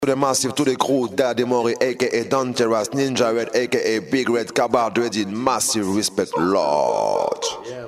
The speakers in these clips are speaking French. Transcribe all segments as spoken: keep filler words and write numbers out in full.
To the massive, to the crew, Daddy Mori, aka Dangerous, Ninja Red, aka Big Red, Kabard Ready, massive respect, Lord. Yeah,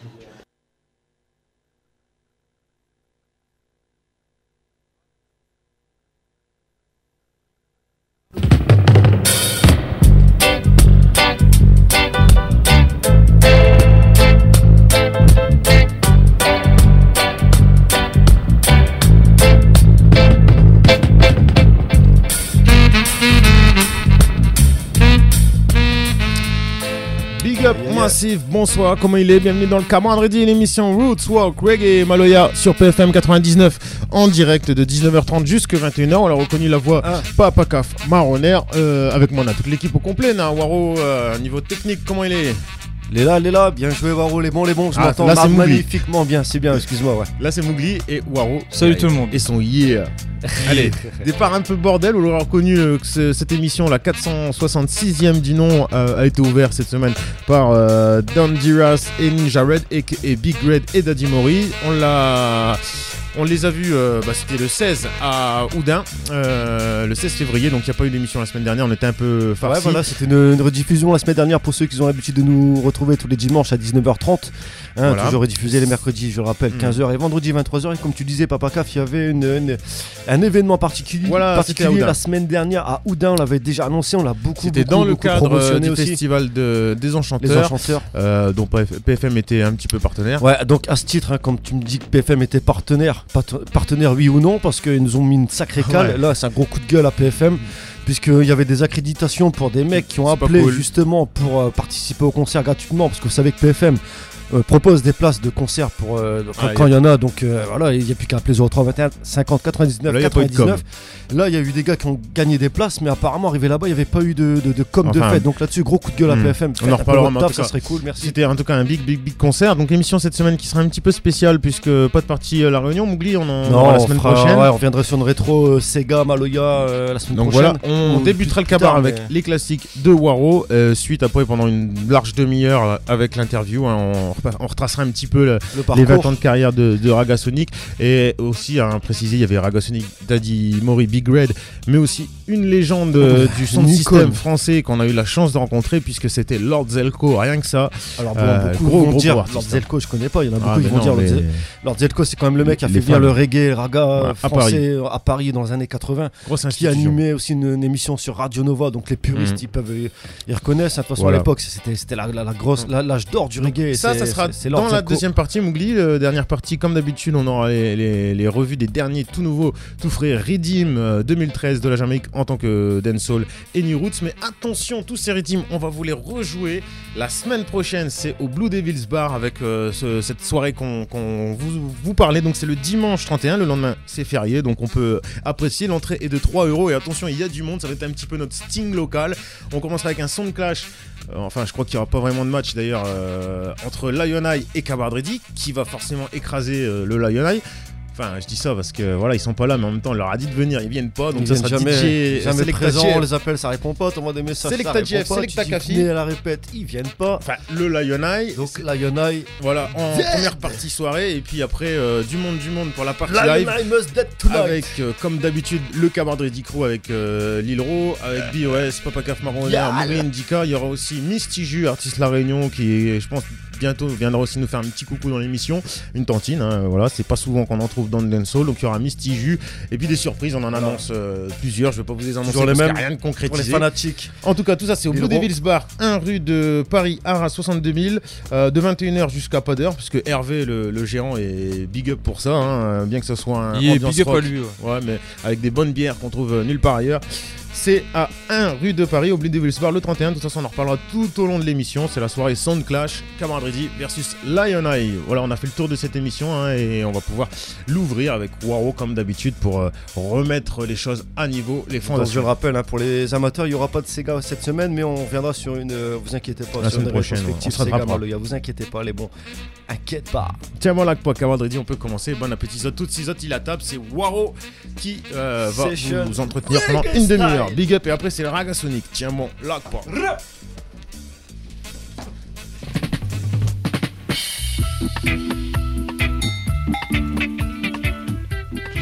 Massive, bonsoir, comment il est? Bienvenue dans le Kabard Ready, l'émission Roots, Walk, Reggae, Maloya sur P F M quatre-vingt-dix-neuf en direct de dix-neuf heures trente jusqu'à vingt et une heures. On a reconnu la voix ah. Papa Caf Marronner. Euh, avec moi, on a toute l'équipe au complet. Là, Waro, euh, niveau technique, comment il est? Il est là, il est là, bien joué Waro, les bons, les bons, je ah, m'entends là, magnifiquement bien, c'est bien, excuse-moi, ouais. Là c'est Mougli et Waro. Salut tout le monde. Et son yeah. Allez, départ un peu bordel, vous l'aurez reconnu euh, que ce, cette émission, la quatre cent soixante-sixième du nom, euh, a été ouverte cette semaine par euh, Dangerous et Ninja Red et, et Big Red et Daddy Mori. On l'a... On les a vus, euh, bah, c'était le seize à Oudin, euh, le seize février, donc il n'y a pas eu d'émission la semaine dernière, on était un peu farcis. Ouais, voilà, c'était une, une rediffusion la semaine dernière pour ceux qui ont l'habitude de nous retrouver tous les dimanches à dix-neuf heures trente. Hein, voilà. Toujours rediffusé les mercredis, je le rappelle, mmh. quinze heures et vendredi vingt-trois heures. Et comme tu disais, Papa Caf, il y avait une, une, un événement particulier, voilà, particulier la semaine dernière à Oudin, on l'avait déjà annoncé, on l'a beaucoup, c'était beaucoup, dans le beaucoup cadre promotionné du aussi. Festival de, des Enchanteurs, les Enchanteurs. Euh, dont P F M était un petit peu partenaire. Ouais, donc à ce titre, hein, comme tu me dis que P F M était partenaire, partenaire oui ou non, parce qu'ils nous ont mis une sacrée cale. Ouais. Là, c'est un gros coup de gueule à P F M. Puisqu'il y avait des accréditations pour des mecs qui ont c'est appelé cool. justement pour euh, participer au concert gratuitement. Parce que vous savez que P F M euh, propose des places de concert pour, euh, quand, ah, quand il y en a. Donc euh, voilà, il n'y a plus qu'à appeler zéro trois vingt et un cinquante quatre-vingt-dix-neuf quatre-vingt-dix-neuf. Là, il y a eu des gars qui ont gagné des places, mais apparemment, arrivé là-bas, il n'y avait pas eu de, de, de com enfin, de fête. Donc là-dessus, gros coup de gueule à hmm. P F M. On en reparlera, mais en tout ça cas, serait cool, merci. C'était en tout cas un big, big, big concert. Donc émission cette semaine qui sera un petit peu spéciale, puisque pas de partie euh, La Réunion. Mougli, on en non, aura la semaine fera, prochaine. Ouais, on reviendrait sur une rétro euh, Sega, Maloya euh, la semaine donc prochaine. Donc voilà, on, on débutera le Kabard avec mais... les classiques de Waro. Euh, suite après, pendant une large demi-heure avec l'interview, hein, on, on retracera un petit peu le, le les vingt ans de carrière de, de Ragasonic. Et aussi, à hein, préciser, il y avait Ragasonic, Daddy Mori, Big Red, mais aussi une légende euh, du son système français qu'on a eu la chance de rencontrer, puisque c'était Lord Zelko, rien que ça. Alors bon, euh, beaucoup gros, vont gros dire Lord Zelko, je connais pas, il y en a beaucoup ah, qui vont non, dire mais... Lord Zelko, c'est quand même le mec qui a fait venir le reggae, le raga ouais, français à Paris. à Paris dans les années quatre-vingts, qui a animé aussi une, une émission sur Radio Nova, donc les puristes mmh. ils peuvent ils reconnaissent. De toute façon voilà. à l'époque c'était, c'était la, la, la grosse la, l'âge d'or du reggae. Et ça, c'est, ça sera c'est, c'est dans Zelko. La deuxième partie, Mougli, la dernière partie, comme d'habitude, on aura les, les, les revues des derniers tout nouveaux, tout frais Redeem euh, deux mille treize de la Jamaïque en tant que dancehall et New Roots. Mais attention, tous ces Redeem, on va vous les rejouer la semaine prochaine. C'est au Blue Devils Bar avec euh, ce, cette soirée qu'on, qu'on vous, vous parlait. Donc c'est le dimanche trente et un, le lendemain c'est férié, donc on peut apprécier. L'entrée est de trois euros et attention, il y a du monde, ça va être un petit peu notre sting local. On commencera avec un son de clash. Euh, enfin, je crois qu'il n'y aura pas vraiment de match d'ailleurs euh, entre Lion Eye et Kabard Ready, qui va forcément écraser euh, le Lion Eye. Enfin, je dis ça parce que voilà, ils sont pas là, mais en même temps, on leur a dit de venir, ils viennent pas, donc ils ça sera jamais, D J, jamais présent, on les appelle, ça répond pas, t'envoies des messages, Selecta ça répond pas, Selecta Kafi, à la répète, ils viennent pas. Enfin, le Lion Eye, donc Lion Eye, voilà, en dead. Première partie soirée, et puis après euh, du monde, du monde pour la partie Lion live, Eye must dead tonight. Avec euh, comme d'habitude le Kabard Ready Crew avec euh, Lil Ro, avec B O S, Papa Caf Marronner, yeah, Maureen Indika. Il y aura aussi Misty Ju, artiste La Réunion, qui je pense bientôt viendra aussi nous faire un petit coucou dans l'émission, une tantine, hein, voilà, c'est pas souvent qu'on en trouve dans le dancehall, donc il y aura Misty Ju et puis des surprises, on en annonce euh, plusieurs, je vais pas vous les annoncer toujours parce les qu'il n'y a rien de concrétisé. Pour les fanatiques. En tout cas, tout ça c'est au Blue Devils Bar, un rue de Paris, Arras soixante-deux mille, euh, de vingt et une heures jusqu'à pas d'heure, puisque Hervé le, le gérant est big up pour ça, hein, bien que ce soit un il est ambiance big up rock, à lui, ouais. Ouais, mais avec des bonnes bières qu'on trouve nulle part ailleurs. C'est à un rue de Paris, au Blue Devils Bar, le trente et un. De toute façon, on en reparlera tout au long de l'émission. C'est la soirée Sound Clash, Kabard Ready versus Lion Eye. Voilà, on a fait le tour de cette émission hein, et on va pouvoir l'ouvrir avec Waro comme d'habitude pour euh, remettre les choses à niveau, les fondations. Donc, je le rappelle, hein, pour les amateurs, il n'y aura pas de Sega cette semaine, mais on reviendra sur une. Euh, vous inquiétez pas, la sur une prochaine, rétrospective Sega Maloya. Vous inquiétez pas, les bons. Inquiète pas. Tiens, voilà, pour Kabard Ready, on peut commencer. Bon appétit, toutes ces autres, il a table. C'est Waro qui euh, va vous, vous entretenir pendant une demi-heure. Big up, et après, c'est le Ragasonic. Tiens bon, là quoi.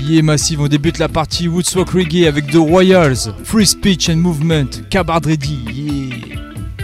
Yeah Massive, on débute la partie Woodstock Reggae avec The Royals, Free Speech and Movement, Cabard Ready, yeah.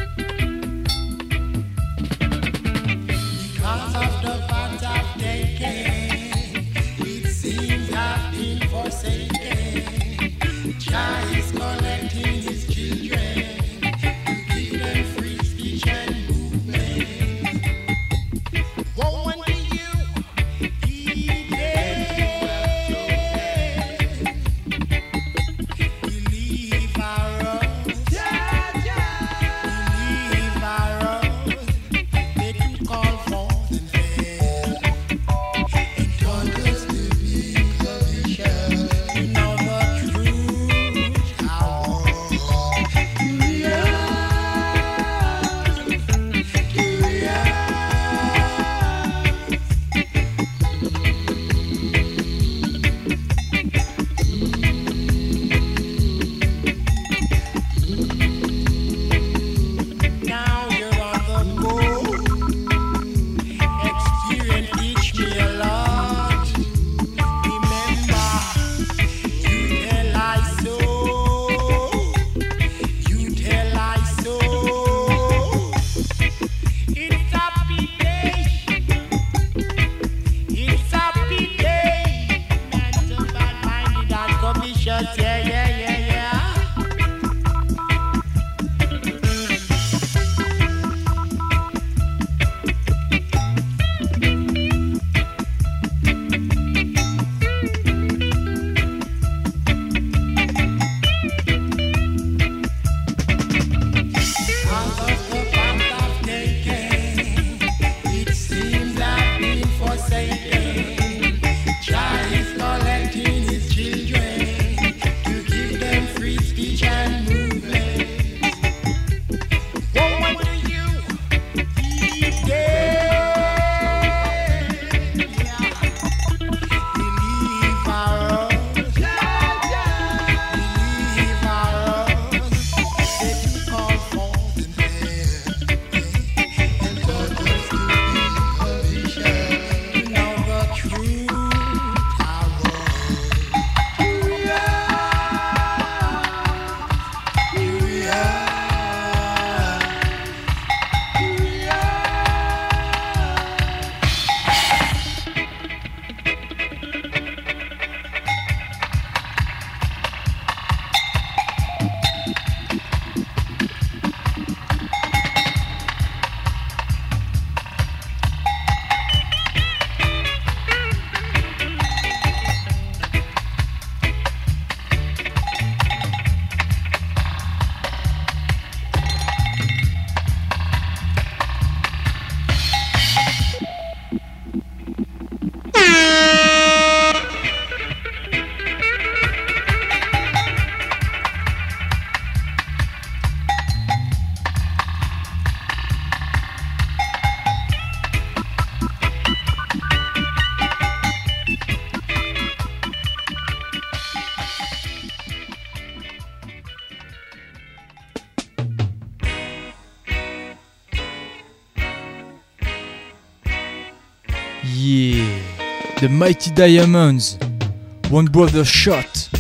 Yeah, The Mighty Diamonds, One Brother Shot.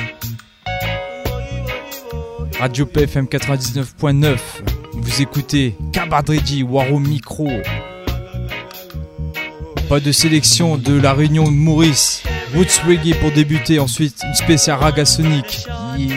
Radio P F M quatre-vingt-dix-neuf point neuf. Vous écoutez Cabard Ready, Waro Micro. Pas de sélection de la Réunion de Maurice. Roots Reggae pour débuter, ensuite une spéciale Raga Sonic. Yeah.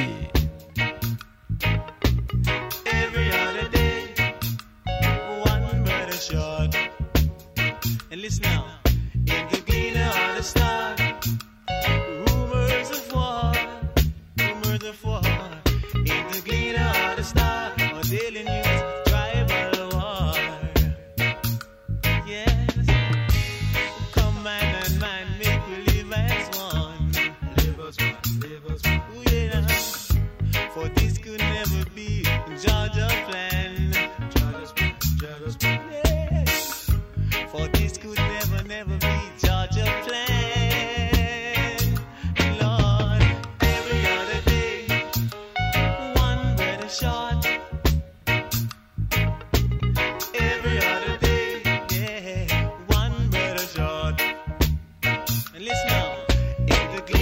Listen now, in the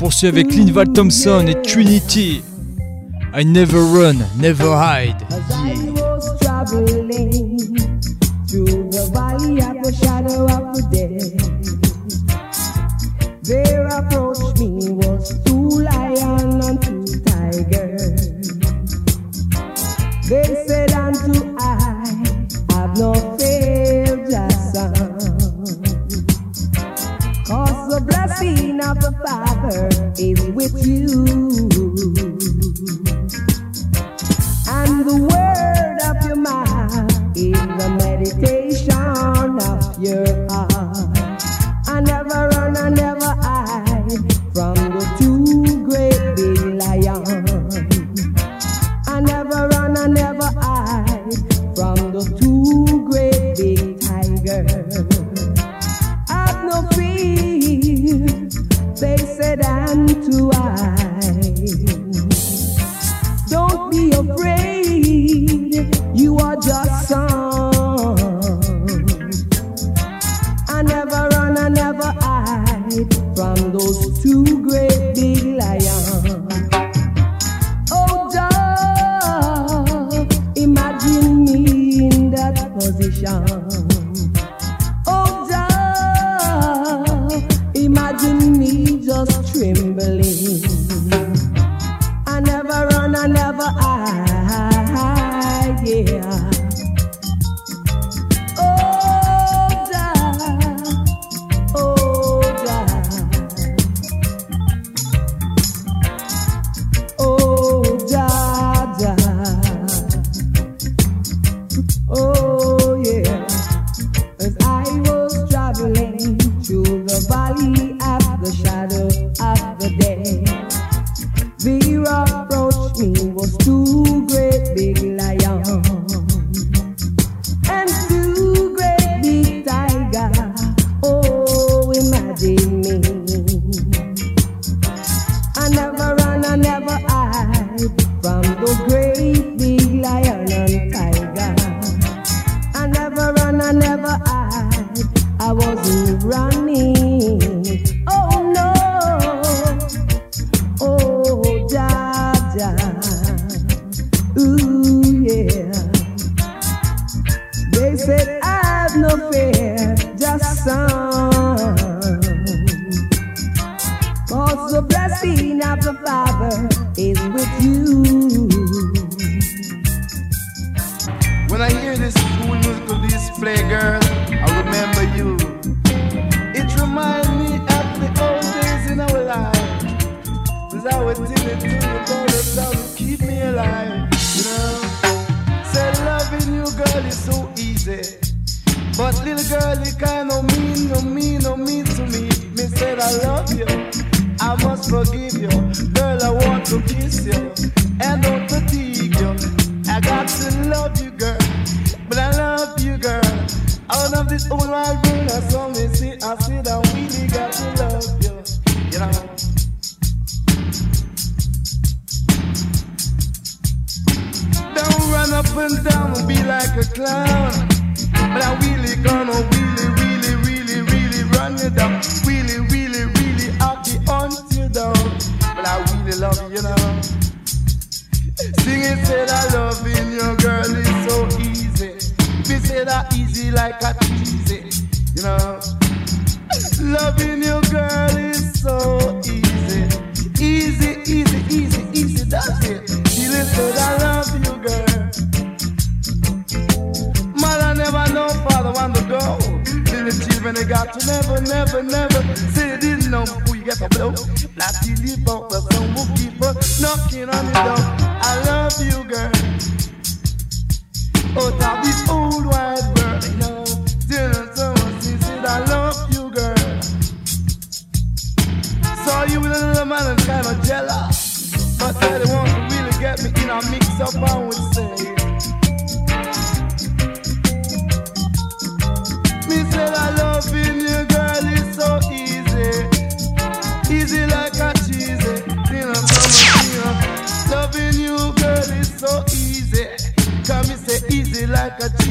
poursuit avec Linval Thompson et Trinity. I never run, never hide. Through the valley of the shadow of the dead, there approached me was two lion and two tigers. They said unto I, have no fear, just son, cause the blessing of the Father is with you, and the word of your mouth is the meditation of your heart. I never run, I never hide from the two great big lions. I never run, I never hide from the two great big tigers. I've no fear, they said unto I. Don't be afraid, you are just son. I never run, I never hide from those two great big lions. Oh, dog, imagine me in that position. Oh, dog, imagine me just trembling. I never run, I never hide, yeah.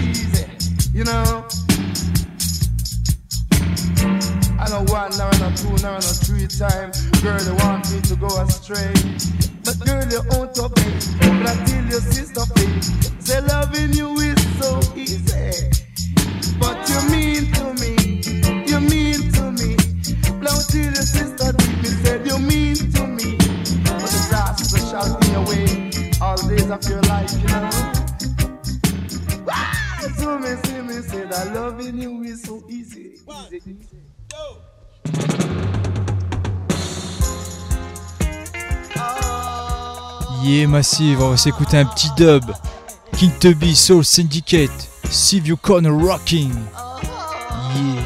one, now not two, tune on a three time. Girl, you want me to go astray. But girl, you own to pay. But I tell your sister pay. Say loving you is so easy. But you mean to me, you mean to me. Blow till your sister deep, me said you mean to me. But the grass is a shall in away all days of your life, you know. So me see me say that loving you is so easy. Easy, easy. Yeah, Massive, on va s'écouter un petit dub. King Tubby, Soul Syndicate, See You Corner Rocking. Yeah.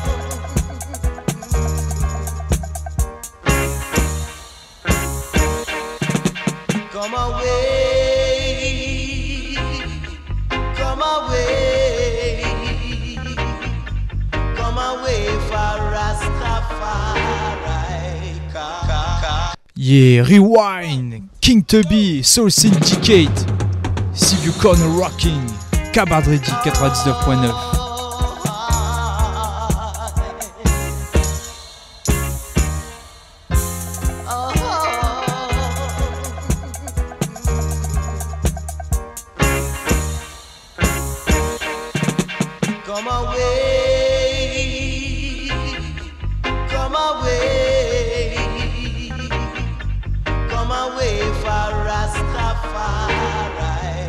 Come away, come away, come away for Rastafari. Yeah, Rewind, King Tubby, Soul Syndicate, See You Corner Rocking, Kabard Ready quatre-vingt-dix-neuf point neuf. Come away, come away, come away for Rastafari.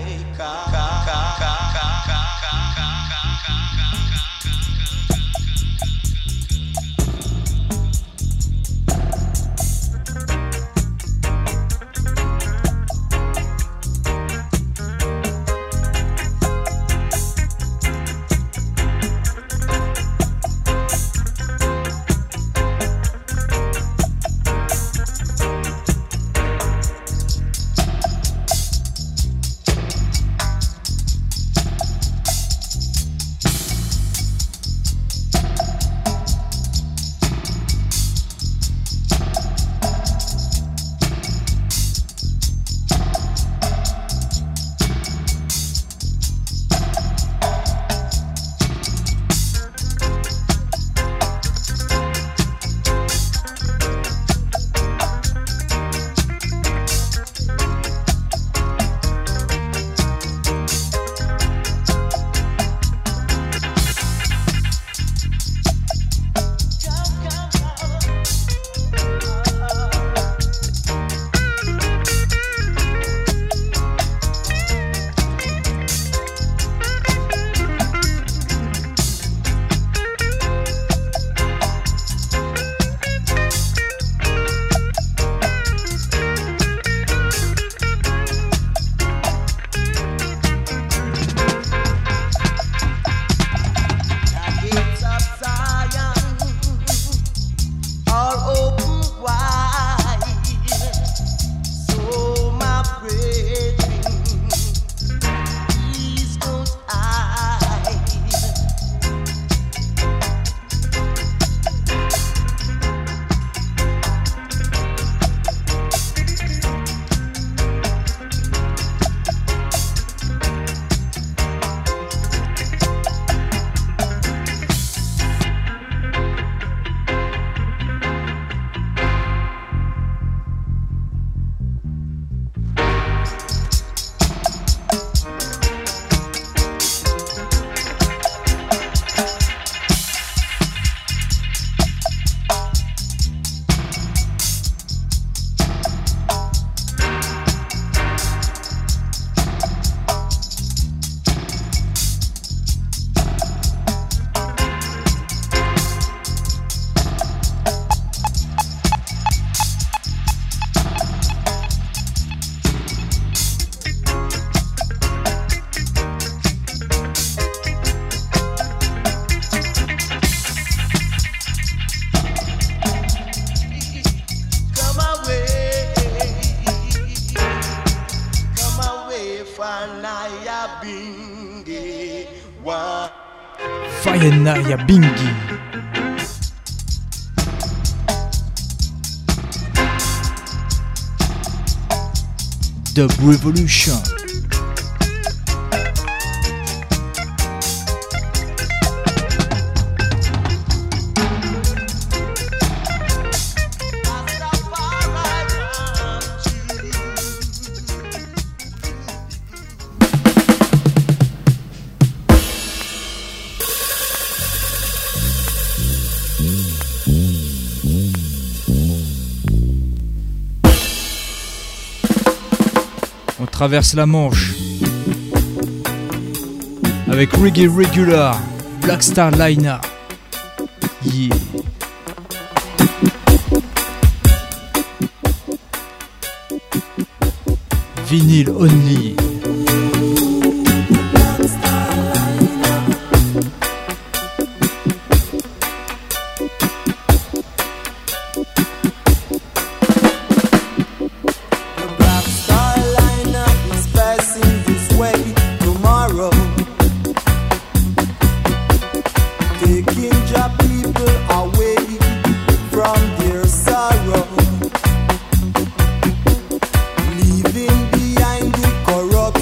Fayenaya Bingi. Dub Revolution. On traverse la Manche avec Reggae Regular, Black Star Liner. Yeah. Vinyl only. Leaving behind the corrupt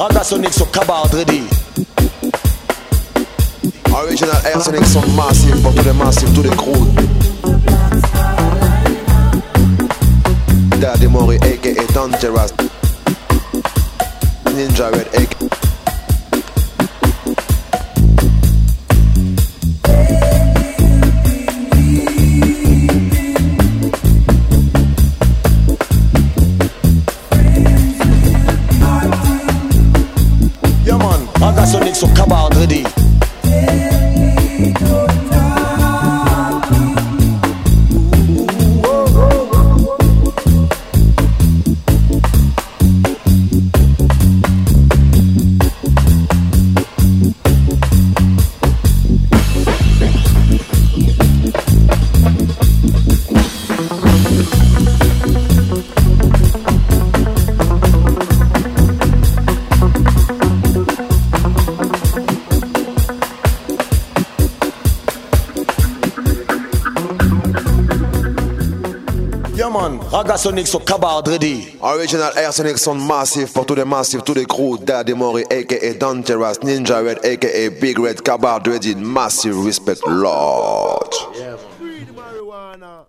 Ragasonic so Kabard ready. Original Air Sonic sont massifs pour tous les massifs, tous les crews. Daddy Mori aka Dangerous, Ninja Red aka Yeah man, Ragasonic so Kabard ready. Ragasonic so Kabard ready. Original Air Sonic sont massifs pour tous les massifs, tous les crews. Daddy Mori aka Dangerous, Ninja Red aka Big Red, Kabard ready. Massive respect, Lord. Yeah, free the marijuana.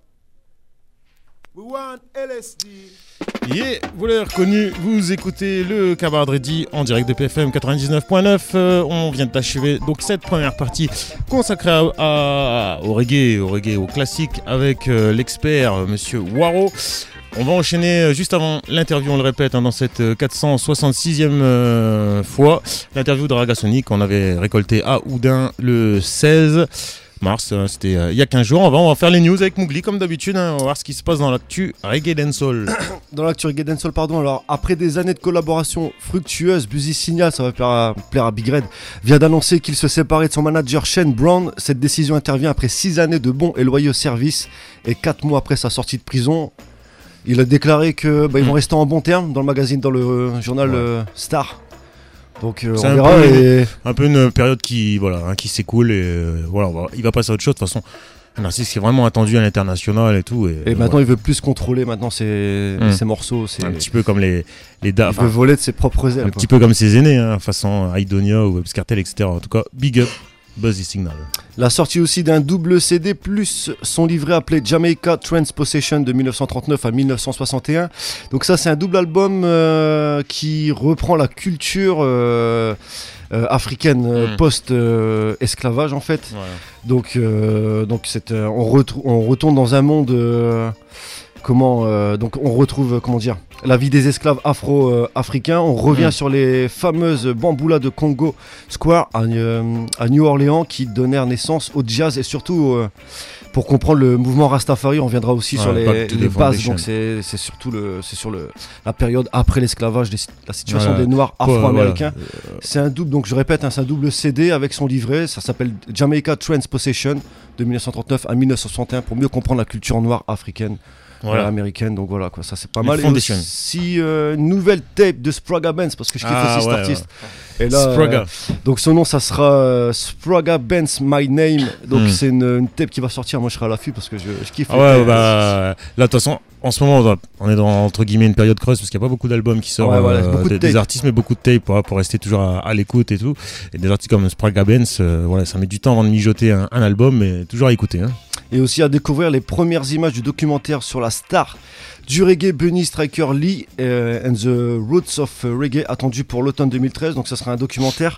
We want L S D. Yeah, vous l'avez reconnu, vous écoutez le Kabard Ready en direct de P F M quatre-vingt-dix-neuf point neuf. Euh, on vient d'achever donc cette première partie consacrée à, à, au reggae, au reggae, au classique avec euh, l'expert euh, Monsieur Waro. On va enchaîner euh, juste avant l'interview, on le répète, hein, dans cette euh, quatre cent soixante-sixième euh, fois, l'interview de Ragasonic qu'on avait récolté à Oudin le seize mars, hein, c'était euh, il y a quinze jours. On va, on va faire les news avec Mougli comme d'habitude, hein, on va voir ce qui se passe dans l'actu reggae dancehall. Dans l'actu reggae dancehall, pardon. Alors, après des années de collaboration fructueuse, Buzy Signal, ça va plaire à, plaire à Big Red, vient d'annoncer qu'il se séparait de son manager Shane Brown. Cette décision intervient après six années de bons et loyaux services et quatre mois après sa sortie de prison. Il a déclaré que bah, ils vont Mm. rester en bon terme dans le magazine, dans le euh, journal Ouais. euh, Star. Donc euh, C'est on un verra. peu- Et... Un peu une période qui, voilà, hein, qui s'écoule et euh, voilà, on va- il va passer à autre chose. De toute façon, un artiste qui est vraiment attendu à l'international et tout. Et, Et euh, maintenant, voilà. il veut plus contrôler maintenant ses, Mm. ses morceaux. Ses... un petit peu comme les, les Il da- veut enfin, voler de ses propres ailes. un quoi. petit peu comme ses aînés, hein, façon Idonia ou Webs Cartel, et cetera. En tout cas, big up, Buzy Signal. La sortie aussi d'un double C D plus son livret appelé Jamaica Transpossession de mille neuf cent trente-neuf à mille neuf cent soixante et un. Donc ça c'est un double album euh, qui reprend la culture euh, euh, africaine euh, Mm. post-esclavage en fait. Voilà. Donc, euh, donc c'est, euh, on, retrou- on retourne dans un monde euh, comment euh, donc on retrouve euh, comment dire la vie des esclaves afro-africains. On revient Mm. sur les fameuses bamboulas de Congo Square à, euh, à New Orleans qui donnèrent naissance au jazz et surtout euh, pour comprendre le mouvement Rastafari, on reviendra aussi Ouais, sur les, back to the les bases. foundation. Donc c'est, c'est surtout le, c'est sur le, la période après l'esclavage, des- la situation Voilà. des Noirs Quoi, afro-américains. voilà. C'est un double, donc je répète, hein, c'est un double C D avec son livret. Ça s'appelle Jamaica Transpossession de mille neuf cent trente-neuf à mille neuf cent soixante et un pour mieux comprendre la culture noire africaine, Voilà. euh, américaine. Donc voilà, quoi, ça c'est pas Les mal. Et foundations. aussi euh, une nouvelle tape de Spraga Benz parce que je kiffe Ah, aussi cet ouais, artiste. Et là, Spraga. euh, donc son nom ça sera euh, Spraga Benz My Name. Donc Hmm. c'est une, une tape qui va sortir. Moi je serai à l'affût parce que je, je kiffe. Ah les ouais, tapes. bah là, de toute façon, en ce moment, on doit- on est dans entre guillemets une période creuse parce qu'il n'y a pas beaucoup d'albums qui sortent, Ouais, voilà, euh, beaucoup de des, des tapes. artistes, mais beaucoup de tapes ouais, pour rester toujours à, à l'écoute et tout. Et des artistes comme Spraga Benz, euh, voilà, ça met du temps avant de mijoter un, un album, mais toujours à écouter. Hein. Et aussi à découvrir les premières images du documentaire sur la star du reggae Bunny Striker Lee euh, and the Roots of Reggae attendu pour l'automne deux mille treize. Donc ça sera un documentaire.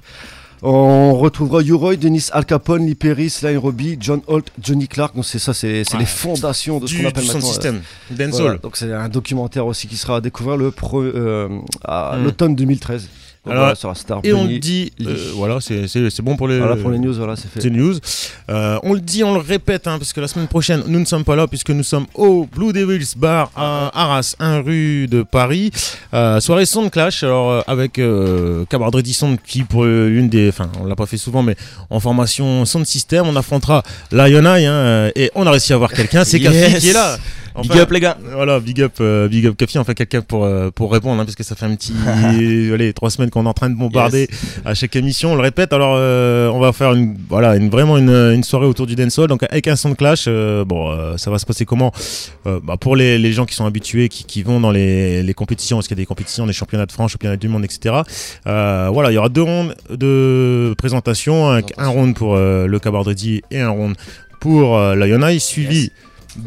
On retrouvera U-Roy, Dennis Al Capone, Lee Perry, Sly Robbie, John Holt, Johnny Clark. Donc c'est ça, c'est, c'est Ouais. les fondations de ce Du, qu'on appelle du son maintenant. euh, système, dancehall. voilà. Donc c'est un documentaire aussi qui sera à découvrir le pro- euh, à Mm. l'automne deux mille treize. Donc Alors, voilà, sur la star Et on Bunny. le dit, Lee. euh, voilà, c'est, c'est, c'est bon pour les, Voilà pour les news, voilà, c'est fait. c'est news. Euh, on le dit, on le répète, hein, parce que la semaine prochaine, nous ne sommes pas là, puisque nous sommes au Blue Devils Bar à Arras, un rue de Paris. Euh, soirée Sound Clash, alors euh, avec euh, Kabard Ready Sound, qui pour euh, l'une des, enfin, on l'a pas fait souvent, mais en formation Sound System, on affrontera Lion Eye, hein, euh, et on a réussi à avoir quelqu'un, c'est Yes. Kafi qui est là. Enfin, big up les gars. Voilà, big up, euh, big up Kafi, enfin quelqu'un pour euh, pour répondre, hein, parce que ça fait un petit, allez, trois semaines qu'on est en train de bombarder yes. à chaque émission. On le répète. Alors, euh, on va faire une, voilà, une vraiment une, une soirée autour du dancehall. Donc avec un son de clash. Euh, bon, euh, ça va se passer comment euh, bah, pour les les gens qui sont habitués, qui qui vont dans les les compétitions, parce qu'il y a des compétitions, des championnats de France, championnats du monde, et cetera. Euh, voilà, il y aura deux rounds de présentation, avec un round pour euh, le Cabardretti et un round pour euh, Lionel, suivi yes.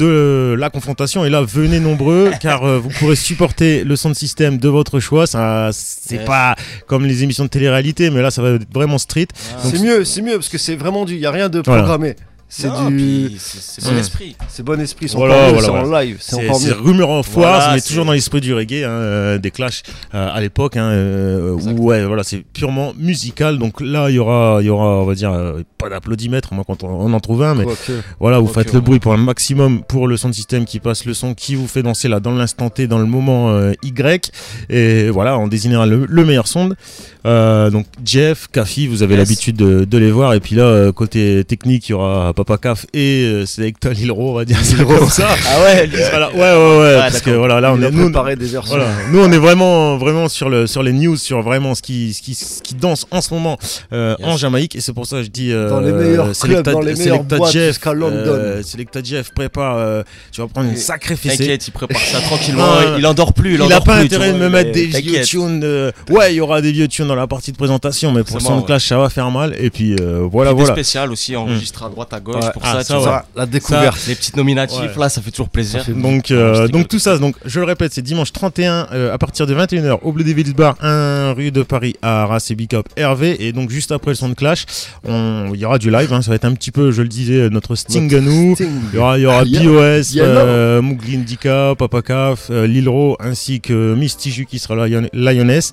de la confrontation. Et là, venez nombreux, car euh, vous pourrez supporter le sound system de votre choix. Ça, c'est yes. pas comme les émissions de télé-réalité, mais là, ça va être vraiment street. Ah. Donc, c'est mieux, c'est mieux, parce que c'est vraiment du, il y a rien de programmé. Voilà. C'est non, du c'est, c'est bon mmh. esprit. C'est bon esprit, c'est voilà, encore mieux, voilà, c'est voilà. en live, c'est, c'est encore mieux. C'est rumeur en foire, voilà, mais c'est... toujours dans l'esprit du reggae, hein, euh, des clashs euh, à l'époque, hein, euh, où ouais, voilà, c'est purement musical. Donc là, il y aura, il y aura, on va dire, euh, pas d'applaudimètres, moi quand on, on en trouve un, mais okay. voilà, vous okay, faites okay, le bruit pour un maximum pour le sound system qui passe le son, qui vous fait danser là dans l'instant T, dans le moment euh, Y, et voilà, on désignera le, le meilleur son. Euh, donc Jeff, Kafi, vous avez yes. l'habitude de, de les voir, et puis là, euh, côté technique, il y aura Papa Caf et Euh, Selecta Lilro, on va dire c'est comme ça. Ah ouais, voilà, ouais ouais ouais, ah, parce que voilà, là on est nous, des versions. Voilà, nous on est vraiment vraiment sur le sur les news, sur vraiment ce qui ce qui ce qui danse en ce moment euh, yes. en Jamaïque, et c'est pour ça que je dis euh, dans les meilleurs Selecta, clubs, dans les meilleures boîtes jusqu'à London. Euh, Selecta Jeff prépare, euh, tu vas prendre une sacrée fessée. T'inquiète, il prépare ça tranquillement. il, il endort plus, il, il a endort pas plus, intérêt de me mettre des vieux tunes. De... Ouais, il y aura des vieux tunes dans la partie de présentation, mais pour son clash, ça va faire mal. Et puis voilà, voilà. Des spéciales aussi enregistrées à droite à gauche pour ça, tu vois. La découverte, les petites nominatifs, ouais. là, ça fait toujours plaisir. Fait donc, euh, donc tout ça, donc je le répète, c'est dimanche trente et un euh, à partir de vingt et une heures au Blue Devils Bar, un rue de Paris à Arras, et Big Up Hervé. Et donc juste après le son de clash, il y aura du live. Hein, ça va être un petit peu, je le disais, notre Sting à nous. Il y aura, y aura B O S, euh, Mougli Indika, Papa Caf, euh, Lilro, ainsi que Misty Ju qui sera Lion- Lioness,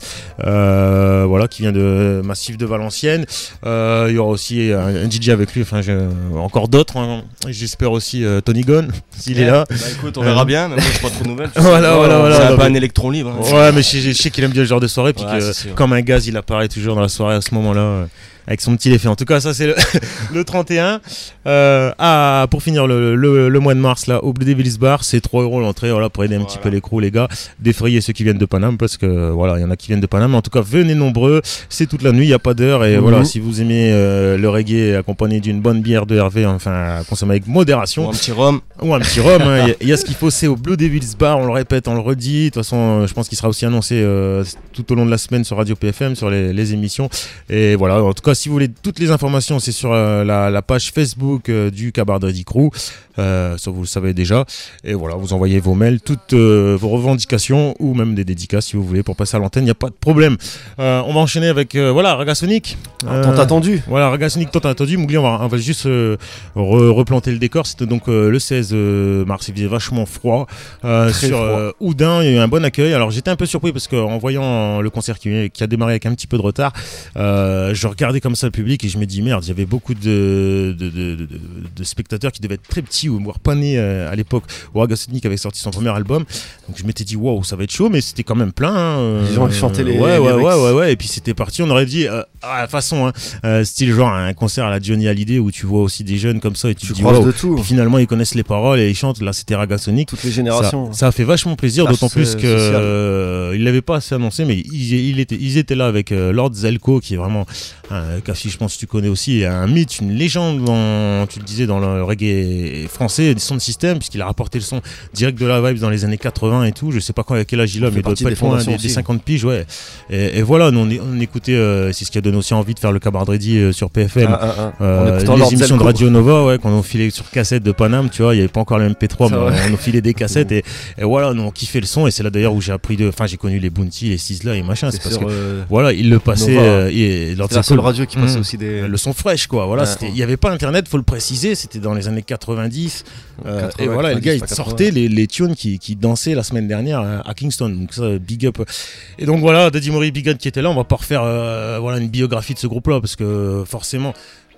euh, voilà, qui vient de Massif de Valenciennes. Il euh, y aura aussi un, un D J avec lui, enfin encore d'autres. Hein. J'espère aussi euh, Tony Gunn, s'il yeah. est là. Bah écoute, on verra euh... bien, même si c'est pas trop de nouvelles. voilà, voilà, voilà. C'est non, pas mais... un électron libre. Hein. Ouais, mais je, je sais qu'il aime bien le genre de soirée, puis ouais, que comme un gaz, il apparaît toujours dans la soirée à ce moment-là. Euh... avec son petit effet. En tout cas, ça c'est le, le trente et un. Euh, ah, pour finir le, le, le mois de mars là, au Blue Devils Bar, c'est trois euros l'entrée, voilà, pour aider un voilà. petit peu les crews, les gars. Défrayer ceux qui viennent de Paname, parce que voilà, il y en a qui viennent de Paname. En tout cas, venez nombreux. C'est toute la nuit, il n'y a pas d'heure. Et mmh. voilà, si vous aimez euh, le reggae accompagné d'une bonne bière de Hervé, enfin, consommer avec modération. Ou un petit rhum. Ou un petit rhum. Il hein, y, y a ce qu'il faut, c'est au Blue Devils Bar. On le répète, on le redit. De toute façon, je pense qu'il sera aussi annoncé euh, tout au long de la semaine sur Radio P F M, sur les, les émissions. Et voilà, en tout cas, si vous voulez toutes les informations, c'est sur euh, la, la page Facebook euh, du Cabardretti Crew. Euh, ça vous le savez déjà. Et voilà, vous envoyez vos mails, toutes euh, vos revendications ou même des dédicaces si vous voulez pour passer à l'antenne, il n'y a pas de problème. Euh, on va enchaîner avec euh, voilà, Raga Sonic. Euh, tant attendu. Voilà, Raga Sonic, tant attendu. Mougli, on va, on va juste euh, re- replanter le décor. C'était donc euh, le seize mars, il faisait vachement froid. Euh, sur euh, Oudin, il y a eu un bon accueil. Alors j'étais un peu surpris parce qu'en voyant le concert qui, qui a démarré avec un petit peu de retard, euh, je regardais comme ça le public et je me dis merde, il y avait beaucoup de, de, de, de, de spectateurs qui devaient être très petits ou voire pas nés euh, à l'époque où Raga Sonic avait sorti son premier album. Donc je m'étais dit waouh, ça va être chaud, mais c'était quand même plein. Hein. Ils ont chanté les. Ouais, les ouais, ouais, ouais, ouais. Et puis c'était parti. On aurait dit, euh, à la façon, hein, euh, style genre un concert à la Johnny Hallyday où tu vois aussi des jeunes comme ça et tu, tu te dis waouh. De tout. Puis finalement ils connaissent les paroles et ils chantent. Là c'était Raga Sonic. Toutes les générations. Ça, ça a fait vachement plaisir, ça, d'autant plus que euh, ils l'avaient pas assez annoncé, mais ils, ils étaient, ils étaient là avec euh, Lord Zelko qui est vraiment un Kafi, je pense que tu connais aussi, un mythe, une légende dans, tu le disais, dans le reggae français, des sons de système, puisqu'il a rapporté le son direct de la Vibes dans les années quatre-vingts et tout. Je sais pas quand, à quel âge il a, mais il doit pas être loin des, des cinquante piges, ouais. Et, et voilà, nous on, on écoutait, euh, c'est ce qui a donné aussi envie de faire le Cabardretti euh, sur P F M. Ah, ah, ah. Euh, les Lord émissions Zelko. De Radio Nova, ouais, qu'on nous filait sur cassette de Paname, tu vois, il y avait pas encore le M P trois, mais on nous filait des cassettes et, et voilà, nous on kiffait le son et c'est là d'ailleurs où j'ai appris de, enfin j'ai connu les Bounty, les Sizzla et machin, c'est, c'est parce que euh, voilà, il le passait, euh, et Lord c'est la seule radio qui passait mmh. aussi des le son fraîche quoi, voilà, ouais. Il y avait pas internet, faut le préciser, c'était dans les années quatre-vingt-dix euh, quatre-vingts, et voilà, le gars il sortait les, les tunes qui, qui dansaient la semaine dernière à Kingston, donc ça big up. Et donc voilà, Daddy Mori, Big Up qui était là, on va pas refaire euh, voilà une biographie de ce groupe là parce que forcément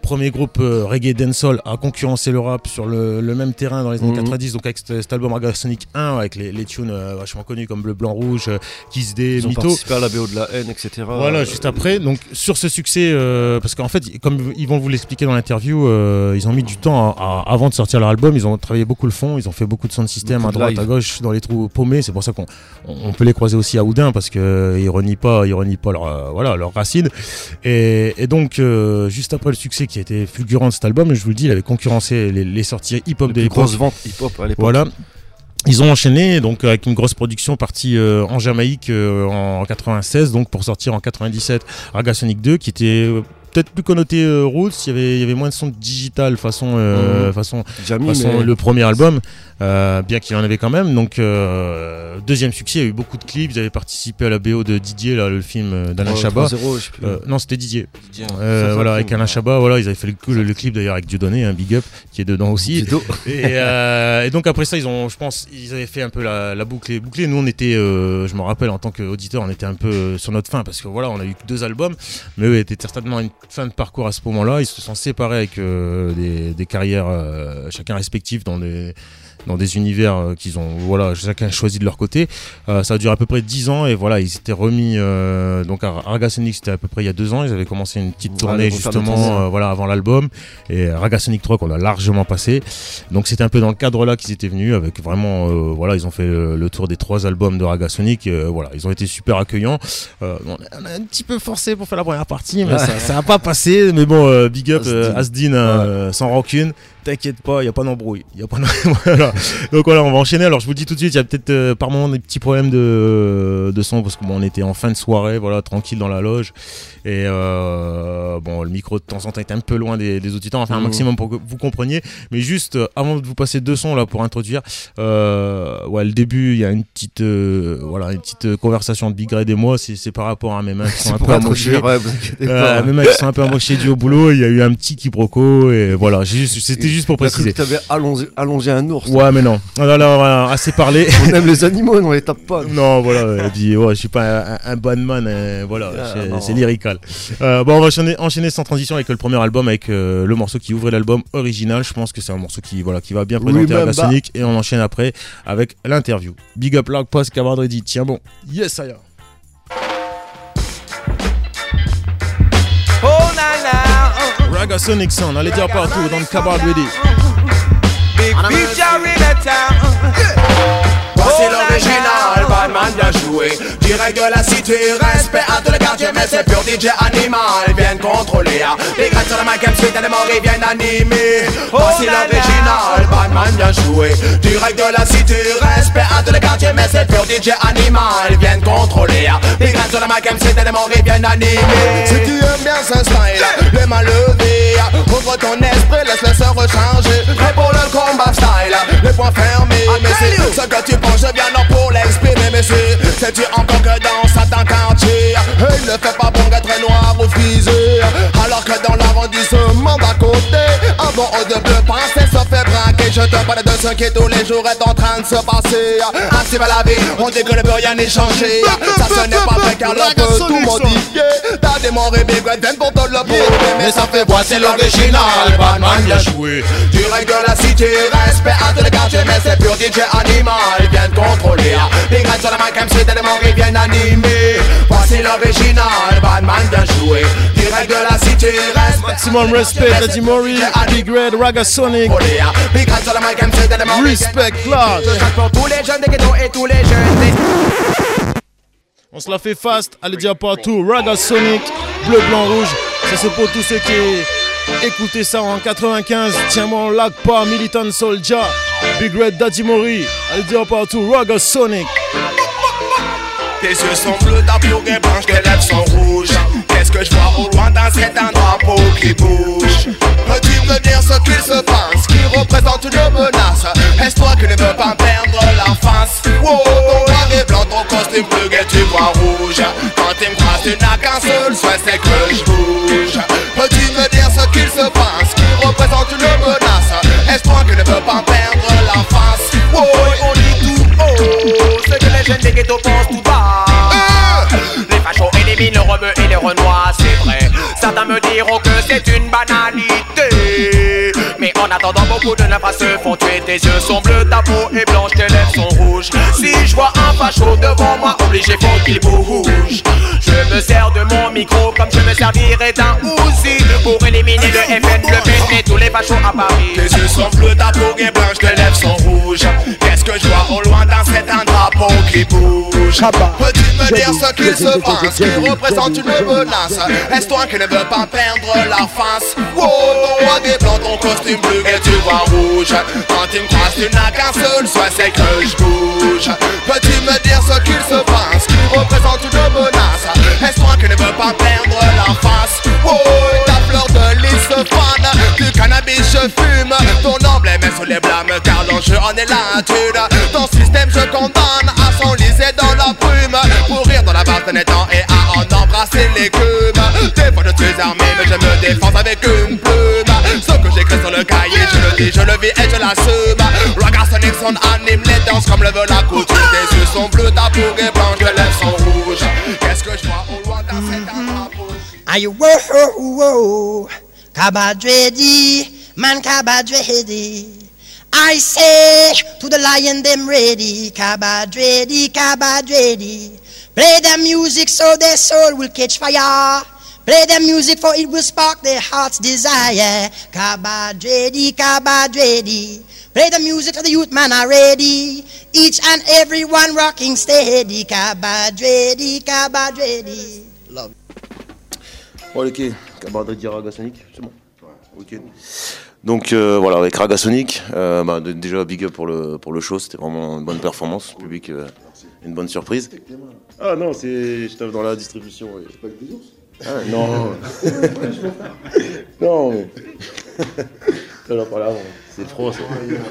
premier groupe euh, reggae dancehall à concurrencer le rap sur le, le même terrain dans les années mmh. quatre-vingt-dix, donc avec cet, cet album Raga Sonic un, avec les, les tunes euh, vachement connus comme Bleu, Blanc, Rouge, euh, Kiss Day, Ils Mytho. ont participé à la B O de la haine, et cetera. Voilà, euh, juste après. Donc sur ce succès, euh, parce qu'en fait, comme ils vont vous l'expliquer dans l'interview, euh, ils ont mis du temps à, à, avant de sortir leur album. Ils ont travaillé beaucoup le fond, ils ont fait beaucoup de sound system à droite, live. à gauche, dans les trous paumés. C'est pour ça qu'on on peut les croiser aussi à Oudin, parce que euh, ils renient pas, ils renient pas leur, euh, voilà, leurs racines. Et, et donc euh, juste après le succès qui a été fulgurant de cet album, je vous le dis, il avait concurrencé les, les sorties hip-hop de l'époque. Grosse vente hip-hop à l'époque. Voilà. Ils ont enchaîné donc avec une grosse production partie euh, en Jamaïque euh, en quatre-vingt-seize, donc pour sortir en quatre-vingt-dix-sept Raga Sonic deux, qui était euh, peut-être plus connoté euh, Roots. Il y avait il y avait moins de son digital façon euh, mmh. façon, Jamie, façon mais... le premier album, euh, bien qu'il y en avait quand même. Donc euh, deuxième succès, il y a eu beaucoup de clips. Ils avaient participé à la B O de Didier, là, le film d'Alain oh, Chabat. Euh, non, c'était Didier. Didier euh, voilà, avec Alain Chabat. Voilà, ils avaient fait le, le, le clip d'ailleurs avec Dieudonné, un Big Up qui est dedans aussi. et, euh, et donc après ça, ils ont, je pense, ils avaient fait un peu la, la boucle bouclée. Nous, on était, euh, je me rappelle en tant qu'auditeur, on était un peu sur notre fin parce que voilà, on a eu que deux albums, mais eux étaient certainement une fin de parcours à ce moment-là. Ils se sont séparés avec euh, des, des carrières euh, chacun respectif dans des dans des univers euh, qu'ils ont voilà chacun choisi de leur côté. Euh, ça a duré à peu près dix ans et voilà, ils s'étaient remis euh, donc à Raga Sonic, c'était à peu près il y a deux ans. Ils avaient commencé une petite tournée ouais, justement euh, voilà avant l'album, et Raga Sonic trois qu'on a largement passé. Donc c'était un peu dans le cadre là qu'ils étaient venus avec vraiment euh, voilà, ils ont fait le, le tour des trois albums de Raga Sonic. Euh, voilà, ils ont été super accueillants. Euh, on a un petit peu forcé pour faire la première partie, mais ouais. ça, ça a pas passé. Mais bon, euh, big up euh, Asdin euh, ouais. sans rancune. T'inquiète pas, il n'y a pas d'embrouille. Y a pas voilà. Donc voilà, on va enchaîner. Alors je vous le dis tout de suite, il y a peut-être euh, par moment des petits problèmes de, de son parce qu'on bon, était en fin de soirée, voilà, tranquille dans la loge. Et euh, bon, le micro de temps en temps est un peu loin des, des auditeurs, enfin un maximum pour que vous compreniez. Mais juste euh, avant de vous passer deux sons là pour introduire, euh, ouais, le début, il y a une petite, euh, voilà, une petite conversation de Big Red et moi. C'est, c'est par rapport à mes mains qui sont un peu amochées. Ouais, euh, mes mains qui sont un peu amochées du au boulot. Il y a eu un petit quiproquo et voilà. J'ai juste, c'était juste pour préciser. Tu avais allongé, allongé un ours. Ouais, mais non. Alors là, voilà, assez parlé. On aime les animaux, on les tape pas. Non, voilà. Et puis, ouais, je suis pas un, un bad man. Hein, voilà, ah, c'est, c'est lyrical. Euh, bon, on va enchaîner, enchaîner sans transition avec le premier album, avec euh, le morceau qui ouvrait l'album original. Je pense que c'est un morceau qui, voilà, qui va bien présenter Raga Sonic, et on enchaîne après avec l'interview. Big up Lark Post, Cabardreddy. Tiens bon. Yes, I am. Oh, nah, nah. Raga Sonic Sound, allez dire partout dans le Cabardreddy. Big feature in the town. Voici l'original, Batman bien joué. Direct de la cité, respect à tous les quartiers, mais c'est pur D J animal. Ils viennent contrôler, les grattes sur la mic, M C, t'as des morts, ils viennent animer. Voici l'original, Batman bien joué. Direct de la cité, respect à tous les quartiers, mais c'est pur D J animal. Ils viennent contrôler, les grattes sur la mic, M C, t'as des morts, ils viennent animer. Si tu aimes bien ce style, les mains levées, ouvre ton esprit, laisse-le se recharger. Prêt pour le combat style, les poings fermés, mais c'est ce que tu penses. Je viens là pour l'exprimer, mais c'est sais-tu encore que dans certains quartiers, il ne fait pas bon d'être noir ou frisé, alors que dans l'arrondissement d'à côté, un bon haut de bleu pensée se fait braquer. Je te parle de ce qui tous les jours est en train de se passer. Ainsi va la vie, on dit que ne peut rien échanger. Ça ce n'est pas vrai car l'on peut tout modifier. T'as des morts et Big Red viennent pour te le prouver, mais ça fait voir c'est l'original. Batman bien joué. Direct de la cité, respect à tous les quartiers, mais c'est pur D J animal. Viens contrôler, les grattes sur la mic, M C, t'as des morts, ils viennent animer. Voici l'original, Batman bien joué. Direct de la cité, respect. Maximum respect, Daddy Mori, Big Red, Raga Sonic. Les grattes sur la mic, M C, t'as des morts, respect, Clark. Je chante pour tous les jeunes des ghettos et tous les jeunes. On se la fait fast, allez dire partout. Raga Sonic, bleu, blanc, rouge. Ça c'est pour tous ceux qui écoutaient ça en quatre-vingt-quinze. Tiens-moi, lag pas, Militant Soldier. Big Red, Daddy Mori, allez dire partout, Raga Sonic. Tes yeux sont bleus, ta peau est blanche, tes lèvres sont rouges. Qu'est-ce que je vois au loin dans cet un drapeau qui bouge? Peux-tu me dire ce qu'il se passe, qui représente une menace? Est-ce toi qui ne veux pas perdre la face? Wow, ton noir et blanc, ton costume bleu et tu vois rouge. Quand tu me croises, tu n'as qu'un seul souhait, c'est que je bouge. Peux-tu me dire ce qu'il se passe, qui représente une menace? Est-ce toi qui ne veux pas perdre la face? Wow, on dit tout haut, ce que les jeunes des ghettos pensent tout bas. Les fachos et les mines, le rebeu et les renois, c'est vrai. Certains me diront que c'est une banalité. Mais en attendant, beaucoup de nafras se font tuer. Tes yeux sont bleus, ta peau est blanche, tes lèvres sont rouges. Si je vois un facho devant moi, obligé faut qu'il bouge. Je me sers de mon micro comme je me servirais d'un Uzi pour éliminer le F N, le P N et tous les fachos à Paris. Tes yeux sont bleus, ta peau est blanche, tes lèvres sont rouges. Qu'est-ce que je vois au loin d'un c'est un drapeau qui bouge. Peux-tu me dire ce qu'il se passe, qui représente une menace? Est-ce toi qui ne veux pas perdre la face? Oh, ton roi des blancs, ton costume bleu et tu vois rouge. Quand tu me croises, tu n'as qu'un seul souhait, c'est que je bouge. Peux-tu me dire ce qu'il se passe, qui représente une menace? Est-ce toi qui ne veux pas perdre la face? Oh, ta fleur de lys fan, du cannabis je fume. Ton emblème est sous les blâmes, car l'enjeu en est la thune. Ton système je condamne à s'enliser dans la brume, pour rire dans la barre d'un étang et à en embrasser l'écume. Des fois je suis armé mais je me défends avec une plume. Ce que j'écris sur le cahier, je le dis, je le vis et je l'assume. Ragassonic son anime les danses comme le veut la coutume. Tes yeux sont bleus, ta peau est blanche, tes lèvres sont rouges. Qu'est-ce que je vois au loin d'un c'est un drapeau? Aïe whoa whoa, Kabadredi, man Kabadredi. I say to the lion them ready, Kabadredi, Kabadredi. Play the music so their soul will catch fire. Play the music for it will spark their heart's desire. Kabadredi, Kabadredi. Play the music so the youth man are ready. Each and every one rocking steady. Kabadredi, Kabadredi. Love. Bon, ok, Kabadredi, Ragassonic, c'est bon. Ok. Donc euh, voilà, avec Ragassonic, euh, bah, de, déjà big up pour le, pour le show, c'était vraiment une bonne performance, le public, euh, une bonne surprise. Ah non, c'est, je tape dans la distribution. Ouais. C'est pas avec des ours? Ah non. Non, mais. T'en as parlé avant. C'est froid ça.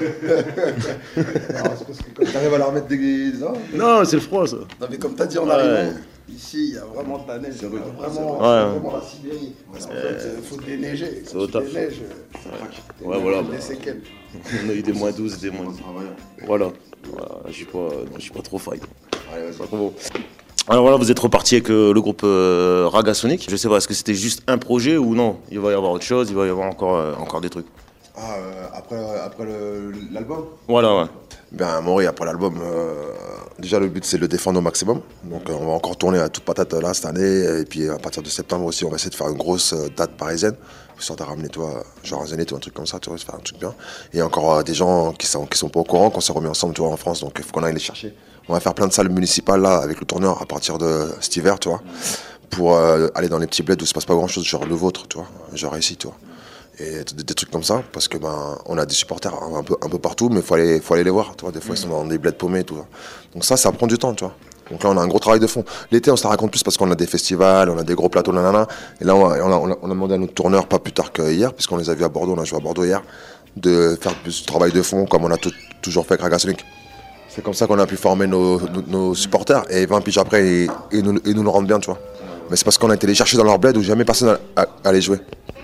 Non, c'est parce que quand t'arrives à leur mettre des. Non, c'est le froid ça. Non, mais comme t'as dit en ouais. arrivant, ici il y a vraiment de la neige. Il y a vraiment, ouais. vraiment la Sibérie. Ouais, en euh, fait, il faut déneiger. C'est au taf. Neige, ouais. ouais, voilà. Bah, des séquelles. On a eu des moins douze, des moins dix. Voilà. voilà. Je suis pas, je suis pas trop fight. Ouais, ouais, c'est pas trop beau. Alors voilà, vous êtes reparti avec euh, le groupe euh, Ragassonic. Je sais pas, est-ce que c'était juste un projet ou non? Il va y avoir autre chose, il va y avoir encore, euh, encore des trucs. Ah, euh, après, après le, l'album? Voilà, ouais. Ben, Maury, après l'album, euh, déjà le but c'est de le défendre au maximum. Donc euh, on va encore tourner à toute patate là cette année. Et puis à partir de septembre aussi, on va essayer de faire une grosse date parisienne. Histoire de ramener, toi, genre un Zénith ou un truc comme ça, tu vois, faire un truc bien. Et encore euh, des gens qui sont, qui sont pas au courant, qu'on s'est remis ensemble, tu vois, en France. Donc il faut qu'on aille les chercher. On va faire plein de salles municipales là, avec le tourneur à partir de cet hiver, tu vois, pour euh, aller dans les petits bleds où il se passe pas grand chose, genre le vôtre, tu vois, genre ici, tu vois. Et des, des trucs comme ça, parce que ben on a des supporters un peu, un peu partout, mais il faut aller, faut aller les voir, tu vois. Des fois ils sont dans des bleds paumés et tout. Donc ça, ça prend du temps, tu vois. Donc là on a un gros travail de fond. L'été on se la raconte plus parce qu'on a des festivals, on a des gros plateaux, nanana. Et là on a, on a, on a demandé à notre tourneur, pas plus tard qu'hier, puisqu'on les a vus à Bordeaux, on a joué à Bordeaux hier, de faire plus de travail de fond comme on a tout, toujours fait avec Ragassonic. C'est comme ça qu'on a pu former nos, nos, nos supporters, et vingt piges après, ils, ils, nous, ils nous le rendent bien, tu vois. Mais c'est parce qu'on a été les chercher dans leur bled où jamais personne allait jouer.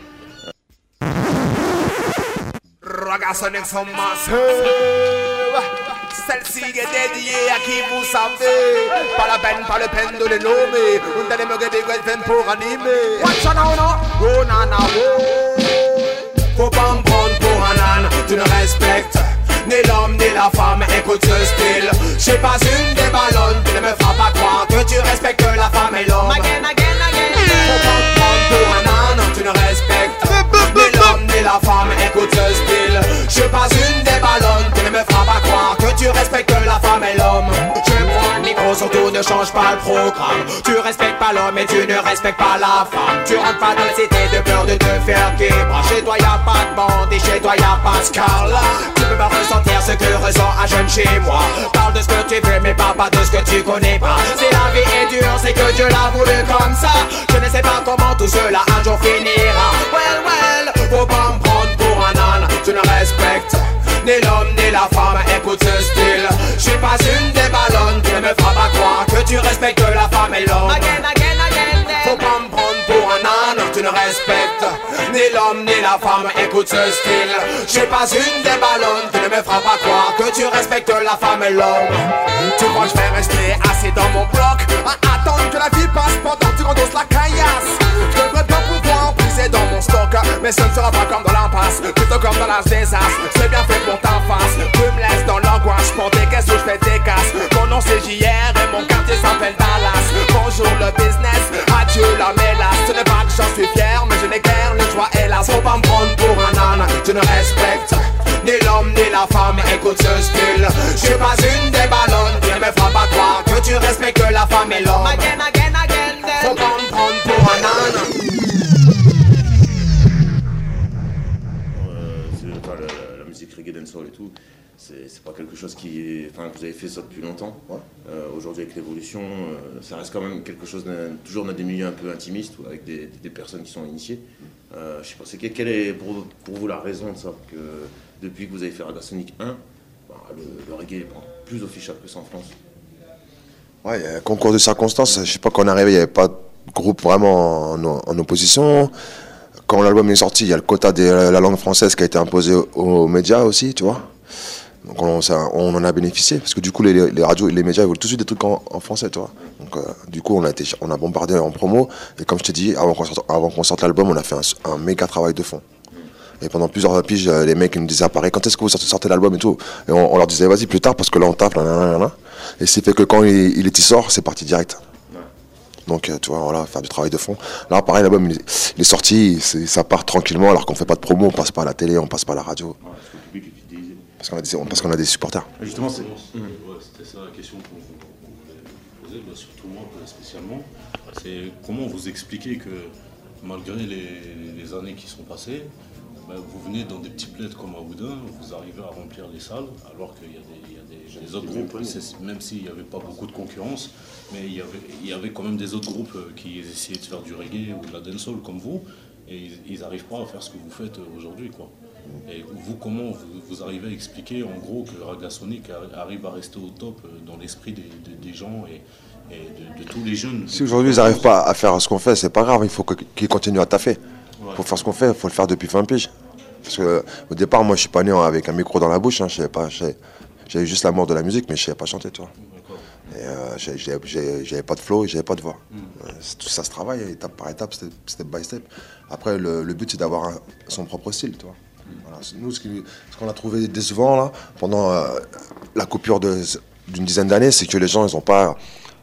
Ragassonic sont massives. Celle-ci est dédiée à qui vous savez. Pas la peine, pas le peine de les nommer. On allait me regarder pour animer. Watch out now, no, oh nana, oh. Faut pas me prendre pour un âne, tu ne respectes ni l'homme ni la femme, écoute ce style. J'suis pas une des ballonnes, tu ne me feras pas croire que tu respectes la femme et l'homme. Again, again, again. Faut pas me prendre pour un âne, tu ne respectes ni l'homme ni la femme, écoute ce style. J'suis pas une des ballonnes, tu ne me feras pas croire que tu respectes la femme et l'homme. Je prends le micro, surtout ne change pas le programme. Tu respectes pas l'homme et tu ne respectes pas la femme. Tu rentres pas dans la cité de peur de te faire guébra. Chez toi y'a pas de bande et chez toi y'a pas de Scarla. Tu peux pas ressentir ce que ressent un jeune chez moi. Parle de ce que tu veux mais parle pas de ce que tu connais pas. Si la vie est dure c'est que Dieu l'a voulu comme ça. Je ne sais pas comment tout cela un jour finira. Well well, faut pas me prendre pour un âne. Tu ne respectes ni l'homme ni la femme, écoute ce style. J'suis pas une des ballonnes, tu ne me feras pas croire que tu respectes la femme et l'homme. Again, again, again, faut pas me prendre pour un âne, tu ne respectes ni l'homme ni la femme, écoute ce style. J'suis pas une des ballonnes, tu ne me feras pas croire que tu respectes la femme et l'homme. Tu crois que je vais rester assis dans mon bloc à attendre que la vie passe pendant que tu endosses la caillasse? Je devrais pas pouvoir sera pas comme dans l'impasse, plutôt comme dans la désastre. C'est bien fait pour ta face, tu me laisses dans l'angoisse. Pour des caisses où je fais des casses. Mon nom c'est J R et mon quartier s'appelle Dallas. Bonjour le business, adieu la mélasse. Ce n'est pas que j'en suis fier, mais je n'ai guère le choix hélas. Faut pas me prendre pour un âne, tu ne respectes ni l'homme ni la femme, écoute ce style. Je suis pas une des ballonnes, tu ne me feras pas croire que tu respectes que la femme et l'homme. Again, again, again, then. Faut pas me prendre pour un âne. La musique reggae dancehall et tout, c'est c'est pas quelque chose qui est... Enfin, vous avez fait ça depuis longtemps. Ouais. Euh, Aujourd'hui, avec l'évolution, euh, ça reste quand même quelque chose, d'un, toujours dans des milieux un peu intimistes, avec des, des personnes qui sont initiées. Euh, je sais pas, c'est quelle, quelle est pour, pour vous la raison de ça, que depuis que vous avez fait Ragasonic un, bah, le, le reggae est plus officiel que ça en France? Ouais, il y a un concours de circonstances. Je sais pas, quand on est arrivé, il n'y avait pas de groupe vraiment en, en opposition. Quand l'album est sorti, il y a le quota de la langue française qui a été imposé aux, aux médias aussi, tu vois. Donc on, ça, on en a bénéficié, parce que du coup les, les radios et les médias ils veulent tout de suite des trucs en, en français, tu vois. Donc euh, du coup on a, été, on a bombardé en promo, et comme je t'ai dit, avant qu'on sorte, avant qu'on sorte l'album, on a fait un, un méga travail de fond. Et pendant plusieurs piges, les mecs ils nous disaient à Paris, quand est-ce que vous sortez, sortez l'album et tout. Et on, on leur disait vas-y plus tard, parce que là on taffe, là, là, là, là. Et c'est fait que quand il, il est y sort, c'est parti direct. Donc tu vois, voilà, faire du travail de fond. Là pareil, l'album il, il est sorti, c'est, ça part tranquillement, alors qu'on fait pas de promo, on passe pas à la télé, on passe pas à la radio. Parce qu'on a des, parce qu'on a des supporters. Justement, c'est... Mmh. Ouais, c'était ça la question qu'on voulait poser, bah, surtout moi spécialement. C'est comment vous expliquer que malgré les, les années qui sont passées, bah, vous venez dans des petits bleds comme Aouda, vous arrivez à remplir les salles, alors qu'il y a des, il y a des, des autres groupes, même s'il n'y avait pas beaucoup de concurrence, mais il y, avait, il y avait quand même des autres groupes qui essayaient de faire du reggae ou de la dancehall comme vous, et ils n'arrivent pas à faire ce que vous faites aujourd'hui, quoi. Et vous, comment vous, vous arrivez à expliquer en gros que Ragasonic arrive à rester au top dans l'esprit des, des, des gens et, et de, de tous les jeunes? Si aujourd'hui ils n'arrivent pas à faire ce qu'on fait, c'est pas grave, il faut que, qu'ils continuent à taffer. Ouais. Pour faire ce qu'on fait, il faut le faire depuis vingt piges. Parce que au départ, moi je suis pas né avec un micro dans la bouche, hein, je savais pas, j'avais, j'avais juste l'amour de la musique, mais je savais pas chanter, tu vois. Et euh, j'avais, j'avais, j'avais pas de flow, j'avais pas de voix. Mm. Euh, tout ça se travaille étape par étape, step, step by step. Après, le, le but c'est d'avoir un, son propre style, tu vois. Voilà. Nous, ce, qui, ce qu'on a trouvé décevant là, pendant euh, la coupure de, d'une dizaine d'années, c'est que les gens, ils ont pas,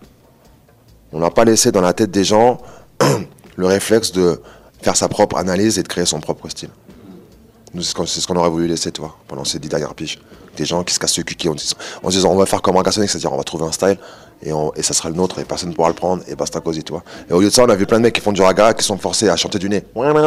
on n'a pas laissé dans la tête des gens le réflexe de faire sa propre analyse et de créer son propre style. Nous, c'est ce qu'on, c'est ce qu'on aurait voulu laisser, tu vois, pendant ces dix dernières piges. Des gens qui se cassent le cul, qui en disant, en disant on va faire comme Ragasonic, c'est-à-dire on va trouver un style et, on, et ça sera le nôtre et personne ne pourra le prendre et basta cosy, tu vois. Et au lieu de ça, on a vu plein de mecs qui font du raga, qui sont forcés à chanter du nez. Tu vois.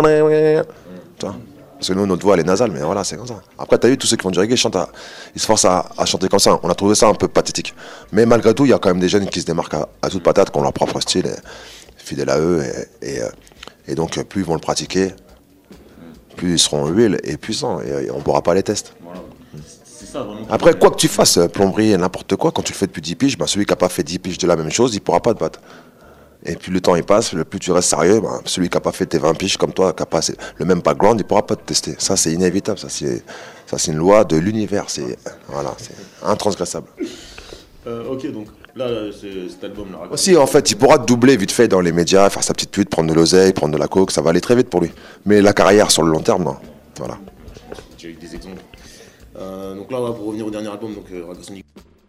Parce que nous, notre voix, elle est nasale, mais voilà, c'est comme ça. Après, t'as vu, tous ceux qui font du reggae, ils, chantent à, ils se forcent à, à chanter comme ça. On a trouvé ça un peu pathétique. Mais malgré tout, il y a quand même des jeunes qui se démarquent à, à toute patate, qui ont leur propre style, et, fidèles à eux. Et, et, et donc, plus ils vont le pratiquer, plus ils seront huiles et puissants. Et, et on ne pourra pas les tester. Voilà. C'est ça, vraiment. Après, quoi que tu fasses, plomberie, n'importe quoi, quand tu le fais depuis dix piges, ben, celui qui n'a pas fait dix piges de la même chose, il ne pourra pas te battre. Et plus le temps il passe, plus tu restes sérieux, ben, celui qui n'a pas fait tes vingt piges comme toi, qui n'a pas le même background, il ne pourra pas te tester. Ça, c'est inévitable. Ça, c'est, ça, c'est une loi de l'univers. C'est, voilà, c'est intransgressable. Euh, ok, donc là, c'est, cet album-là. Aussi, en fait, il pourra te doubler vite fait dans les médias, faire sa petite pute, prendre de l'oseille, prendre de la coke, ça va aller très vite pour lui. Mais la carrière sur le long terme, non. Voilà. J'ai eu des exemples. Euh, donc là, ouais, pour revenir au dernier album, donc euh, Ragasonic.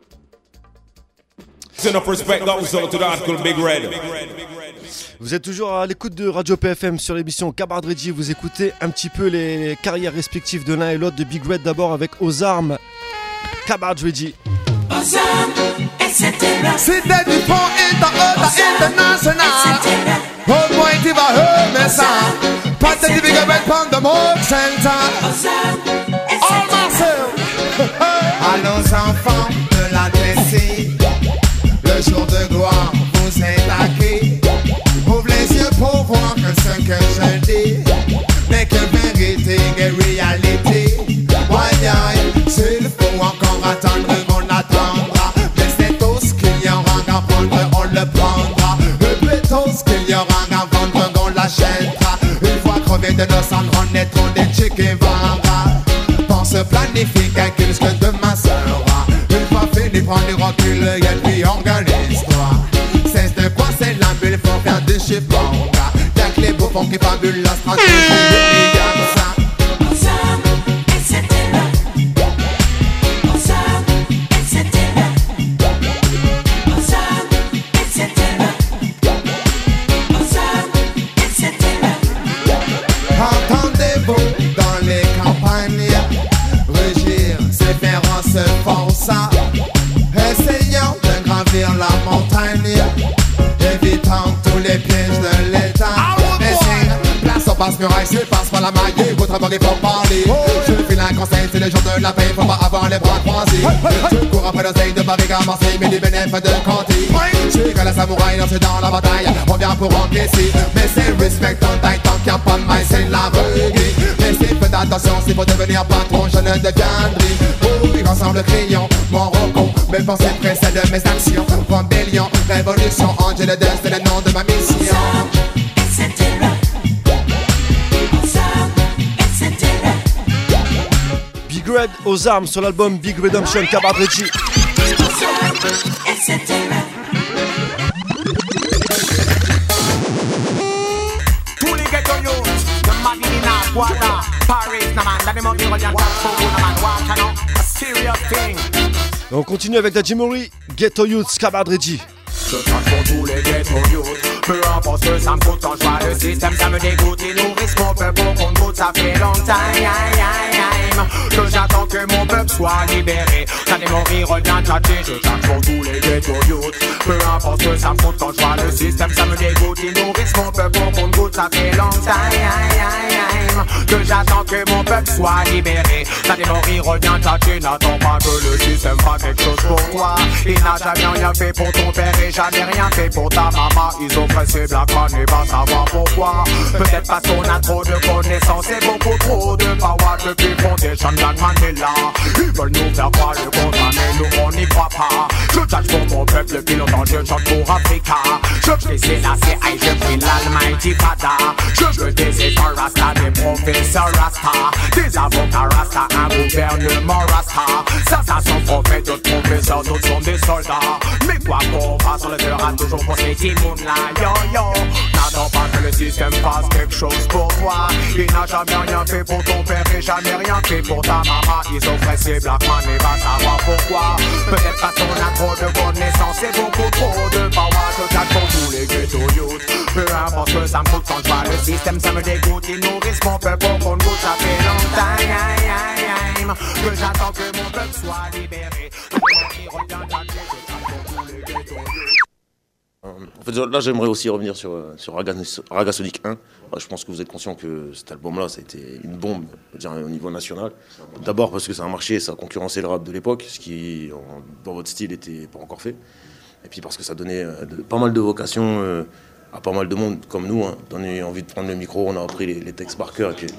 Vous êtes toujours à l'écoute de Radio P F M sur l'émission Kabard Reggie. Vous écoutez un petit peu les carrières respectives de l'un et l'autre, de Big Red d'abord avec Aux Armes, Kabard Reggie. Aux armes, et cetera. C'était du pont international. Au moins tu vas aimer ça. Pas de big up on the mode center. Aux armes, et cetera. À nos enfants de la Tennessee, le jour de gloire vous est acquis. Ouvre les yeux pour voir que ce que je dis n'est que vérité et réalité. Why, why, s'il faut encore attendre, on attendra. Mais c'est tout ce qu'il y aura à prendre, on le prendra. Et plutôt ce qu'il y aura à vendre, on l'achètera. Une fois crevé de nos cendres, on est trop des chicken vara. Pense, planifie, calcule ce que demain sera. Une fois fini, prends du recul et puis organise-toi. C'est de quoi c'est la bulle, faut faire du chiffre. Y'a que les bouffons qui fabulent la stratégie, il y a ça. année, évitant tous les pièges de l'État. Mais c'est place en passe muraille, c'est passe par la maille, votre abord il faut parler. Je file un conseil, c'est le jour de la paix, faut pas avoir les bras croisés. Je cours après l'oseille de Paris à Marseille, mais les bénéfices de Canty. Je suis que la samouraï lancé dans la bataille, on vient pour encaisser. Mais c'est respect on taille, tant qu'il n'y a pas de maille, c'est la reggae. Mais c'est faites attention, si vous devenir patron, je ne deviendrai. Oui, ensemble crions, mon rocon, mes pensées précèdent mes actions. Rébellion, révolution, Angel de Dust, c'est le nom de ma mission. Big Red aux armes sur l'album Big Redemption, Kabadreji. Tous les ghetto youths, the Magdalena, Guada, Paris, naman, that them up here, you talk for good, naman, what, you know, a serious thing. Et on continue avec Dajimori, Ghetto Youth, Kabadreji. Je crache pour tous les ghetto youths. Peu importe ce que ça me coûte quand je vois le système, ça me dégoûte. Ils nourrissent mon peuple pour qu'on goûte, ça fait longtemps que j'attends que mon peuple soit libéré. Ça démorir, revient tâcher, je crache pour tous les ghetto youths. Peu importe ce que ça me coûte quand je vois le système, ça me dégoûte. Ils nourrissent mon peuple pour qu'on goûte, ça fait longtemps que j'attends que mon peuple soit libéré. Ça démorir, revient tâcher, n'attends pas que le système fasse quelque chose pour toi. Il n'a jamais rien fait pour ton père et jamais rien fait pour ta maman. Ils ont pressé Blackman et va savoir pourquoi. Peut-être parce qu'on a trop de connaissances et beaucoup trop de power depuis Foundation Blackman est là. Ils veulent nous faire croire le contraire mais nous on n'y croit pas. Je tâche pour mon peuple depuis longtemps, je chante pour Africa. Je prie c'est la C I, je prie l'Almighty Father. Je veux des états Rasta, des professeurs Rasta, des avocats Rasta, un gouvernement Rasta. Certains sont prophètes, d'autres professeurs, d'autres sont des soldats. Mais quoi qu'on fasse, on le fera toujours pour ces timons là. Yo yo, n'attends pas que le système fasse quelque chose pour toi. Il n'a jamais rien fait pour ton père et jamais rien fait pour ta maman. Ils ont pressé Blackman et va savoir pourquoi. Peut-être parce qu'on a trop de connaissances et beaucoup trop de power. Je tâche pour tous les ghetto youths. Peu importe ce que ça me coûte quand je vois le système, ça me dégoûte. Ils nourrissent mon peuple pour qu'on goûte, ça fait longtemps que j'attends que mon peuple soit libéré. En fait, là, j'aimerais aussi revenir sur, sur Raga, Raga Sonic un. Je pense que vous êtes conscient que cet album-là, ça a été une bombe dire, au niveau national. D'abord parce que ça a marché, ça a concurrencé le rap de l'époque, ce qui, dans votre style, n'était pas encore fait. Et puis parce que ça donnait de, pas mal de vocations euh, à pas mal de monde comme nous. Hein. On a eu envie de prendre le micro, on a appris les, les textes par cœur. Et puis...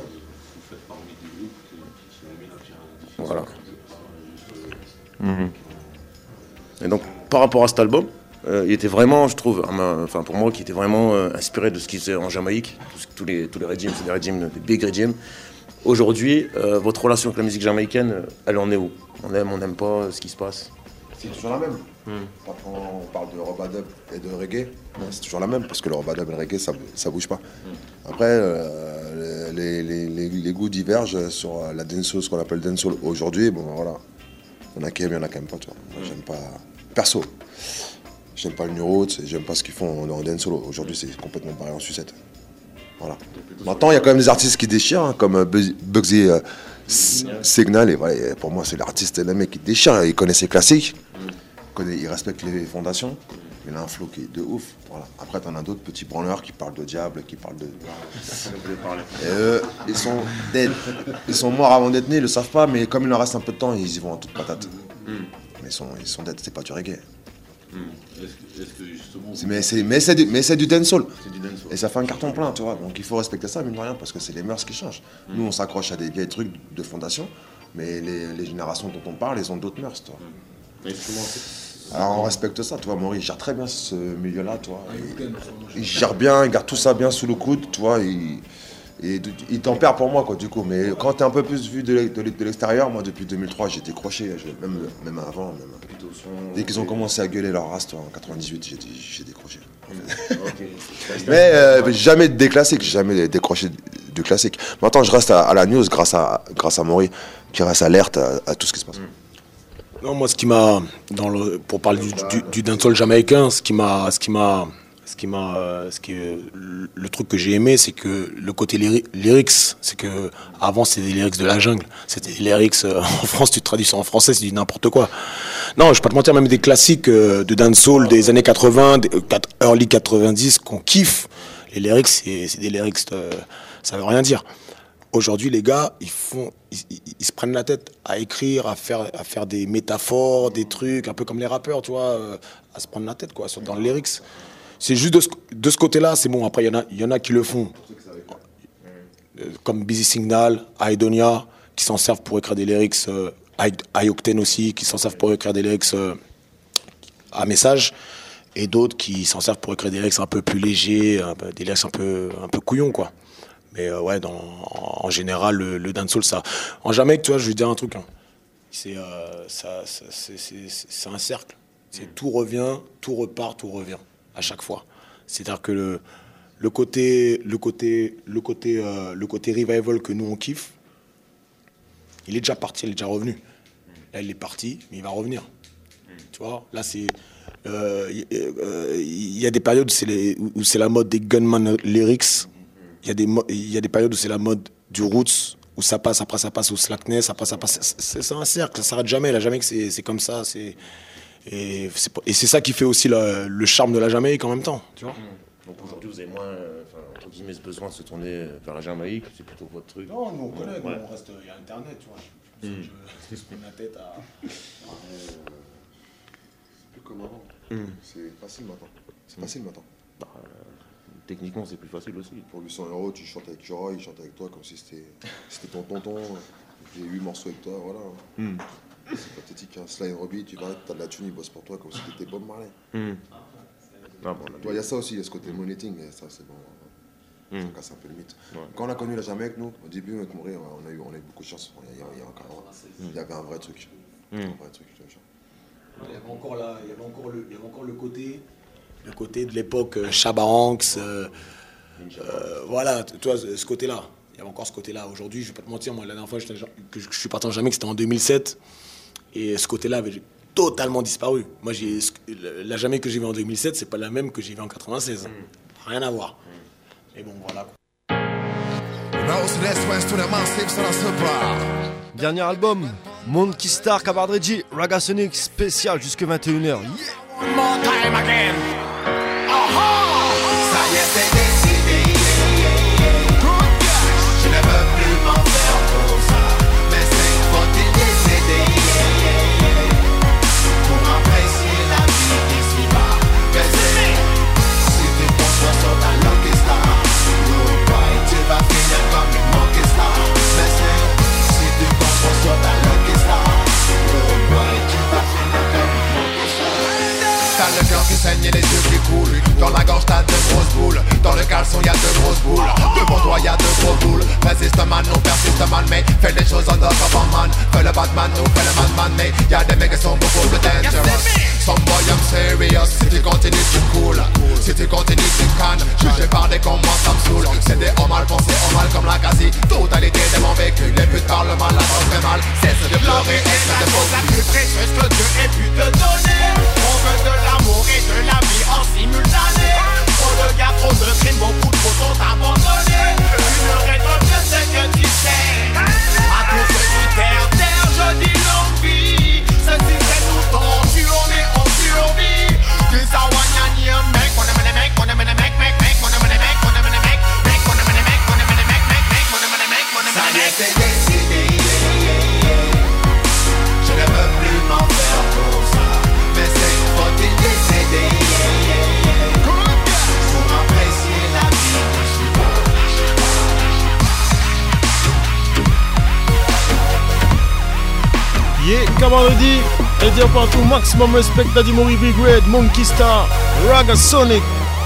Voilà. Mmh. Et donc, par rapport à cet album, euh, il était vraiment, je trouve, enfin pour moi, qui était vraiment euh, inspiré de ce qui se fait en Jamaïque. Tous, tous les, tous les régimes, c'est des régimes, des big régimes. Aujourd'hui, euh, votre relation avec la musique jamaïcaine, elle en est où? On aime, on n'aime pas ce qui se passe? C'est toujours la même. Mm. Quand on parle de robadub et de reggae, c'est toujours la même, parce que le robadub et le reggae, ça, ça bouge pas. Mm. Après, euh, les, les, les, les goûts divergent sur la dancehall, ce qu'on appelle dancehall aujourd'hui. Bon, voilà. Il y en a qui aiment, il y en a qui n'aiment pas, tu vois. Mm. J'aime pas... Perso, j'aime pas le New Roots, j'aime pas ce qu'ils font en dancehall. Aujourd'hui, c'est complètement barré en sucette. Voilà. Maintenant, il y a quand même des artistes qui déchirent, hein, comme Bugsy euh, Signal. Et voilà, pour moi, c'est l'artiste, le mec qui déchire. Il connaît ses classiques, il, connaît, il respecte les fondations. Il a un flow qui est de ouf. Voilà. Après, t'en as d'autres petits branleurs qui parlent de diable, qui parlent de. Et eux, ils sont dead. Ils sont morts avant d'être nés, ils le savent pas, mais comme il leur reste un peu de temps, ils y vont en toute patate. Mais ils sont, ils sont dead, c'est pas du reggae. Mmh. Est-ce, est-ce que justement... c'est, mais, c'est, mais, c'est du, mais c'est du dancehall. C'est du dancehall. Et ça fait un carton plein, tu vois. Donc il faut respecter ça, mine de rien, parce que c'est les mœurs qui changent. Mmh. Nous, on s'accroche à des vieilles trucs de fondation, mais les, les générations dont on parle, elles ont d'autres mœurs, tu vois. Mmh. Et comment c'est... Alors on respecte ça, tu vois. Maurice, il gère très bien ce milieu-là, tu vois. Il, il gère bien, il garde tout ça bien sous le coude, tu vois. Il, Et il tempère pour moi, quoi, du coup. Mais quand t'es un peu plus vu de, de, de l'extérieur, moi, depuis deux mille trois, j'ai décroché, même, même avant. Même. Dès qu'ils ont commencé à gueuler leur race, toi, en quatre-vingt-dix-huit, j'ai, j'ai décroché. Okay. Mais euh, jamais des classiques, jamais décroché du classique. Maintenant, je reste à, à la news grâce à, grâce à Maury, qui reste alerte à, à tout ce qui se passe. Non, moi, ce qui m'a, dans le, pour parler du, du, du dancehall jamaïcain, ce qui m'a... Ce qui m'a Ce qui m'a, ce qui, le truc que j'ai aimé, c'est que le côté lyri- lyrics, c'est que avant c'était des lyrics de la jungle, c'était des lyrics euh, en France, tu traduis ça en français, c'est du n'importe quoi. Non, je vais pas te mentir, même des classiques euh, de dancehall des années quatre-vingts, des, euh, early quatre-vingt-dix, qu'on kiffe. Les lyrics, c'est, c'est des lyrics, euh, ça veut rien dire. Aujourd'hui, les gars, ils font, ils, ils, ils se prennent la tête à écrire, à faire, à faire des métaphores, des trucs, un peu comme les rappeurs, tu vois, euh, à se prendre la tête, quoi, dans le lyrics. C'est juste de ce, de ce côté-là, c'est bon. Après, il y en a, il y en a qui le font, euh, comme Busy Signal, Aidonia, qui s'en servent pour écrire des lyrics, euh, I-Octane aussi, qui s'en servent pour écrire des lyrics euh, à message. Et d'autres qui s'en servent pour écrire des lyrics un peu plus légers, un peu, des lyrics un peu, un peu couillons, quoi. Mais euh, ouais, dans, en, en général, le, le dancehall, ça... En Jamaïque, tu vois, je vais te dire un truc. Hein. C'est, euh, ça, ça, c'est, c'est, c'est un cercle. C'est tout revient, tout repart, tout revient, à chaque fois. C'est-à-dire que le, le côté, le côté, le côté, euh, le côté revival que nous, on kiffe, il est déjà parti, il est déjà revenu. Là, il est parti, mais il va revenir. Tu vois, là, c'est... Il euh, euh, y a des périodes où c'est, les, où c'est la mode des gunman lyrics. Il y a des il y a des périodes où c'est la mode du roots, où ça passe, après ça passe au slackness, après ça passe. C'est, c'est un cercle, ça s'arrête jamais. La Jamaïque, c'est, c'est comme ça. C'est, et, c'est, et c'est ça qui fait aussi la, le charme de la Jamaïque en même temps. Tu vois. Donc aujourd'hui, vous avez moins, euh, entre guillemets, ce besoin de se tourner vers la Jamaïque, c'est plutôt votre truc. Non, nous on connaît, ouais. nous on reste, il y a Internet, tu vois. Je, mm. je, je se prendre la tête à. Plus comme avant. Mm. C'est facile maintenant. C'est facile mm. maintenant. Bah, euh, techniquement, c'est plus facile aussi. Pour huit cents euros, tu chantes avec Jura, il chante avec toi comme si c'était, c'était ton tonton. J'ai huit morceaux avec toi, voilà. Mm. C'est pathétique. Hein. Sly and Robbie, tu vas, t'as de la thune, il bosse pour toi comme si t'étais Bob Marley. Mm. Ah, bon, il y a ça aussi, il y a ce côté monétique, mais ça, c'est bon. Mm. Ça casse un peu le mythe. Ouais. Quand on a connu la Jamaïque, nous, au début, avec Mourir, on a eu, on a eu beaucoup de chance. Il y a, il y a encore, mm. il y avait un vrai truc. Mm. Un vrai truc, je te jure. Il y avait encore, la, il y avait encore, le, il y avait encore le côté, le côté de l'époque euh, Shabba Ranks, euh, euh, voilà, tu vois, ce côté-là. Il y avait encore ce côté-là. Aujourd'hui, je vais pas te mentir, moi, la dernière fois que je, je suis parti en Jamaïque, c'était en deux mille sept, et ce côté-là avait totalement disparu. Moi, j'ai, la Jamaïque que j'ai vue en deux mille sept, c'est pas la même que j'ai vue en quatre-vingt-seize. Mm. Rien à voir. Mais bon, voilà. Dernier album, Monkey Star, Kabadreji, Raga Sonic spécial jusque vingt et une heures. Yeah. One more time again. Uh-huh. Ça y est, c'est décidé. Je ne veux plus m'en faire pour ça, mais c'est faut te décéder pour apprécier la vie d'ici-bas. Mais c'est si tu penses sur ta Lucky Star, tu vas finir comme le Monkey Star. Mais c'est si tu penses sur ta Lucky Star, tu vas finir comme le Monkey Star. T'as le cœur qui saigne et les yeux qui coulent. Dans la gorge t'as de grosses boules. Dans le caleçon y'a de grosses boules. Devant toi y'a de gros boules. Résiste man, nous persiste man. Mais fais les choses en undercover man. Fais le Batman, nous fais le Madman. Mais y'a des mecs qui sont beaucoup plus dangerous. Some boy I'm serious. Si tu continues tu coules. Si tu continues tu cannes. Jugé par des cons moi ça me saoule. C'est des hommes mal pensés, hommes mal comme la quasi totalité de mon vécu. Les buts par le mal, la drogue fait mal. Cesse de pleurer et de faux. La plus précieuse que Dieu ait pu te donner. On veut de l'amour et de la vie en simultané. Trop de gars, trop de crimes, beaucoup de faux sont abandonnés. Une rétrogne, c'est que tu sais. À tous ceux du terre, terre, je dis longue vie. Ceci c'est tout tendu, on est en survie. This a one and you make, on a money make, on a money make, make, make, on a money make, on a money make, make, on a money make, on a money make, make, make, on a money make, on a money make. Ça y est, c'est décidé. Je ne veux plus m'en faire pour ça, mais c'est faut-il décéder pour apprécier la vie. Yeah, Kabadreji, et dire partout maximum respect Daddy Mori Big Red, Monkey Star, Raga Sonic.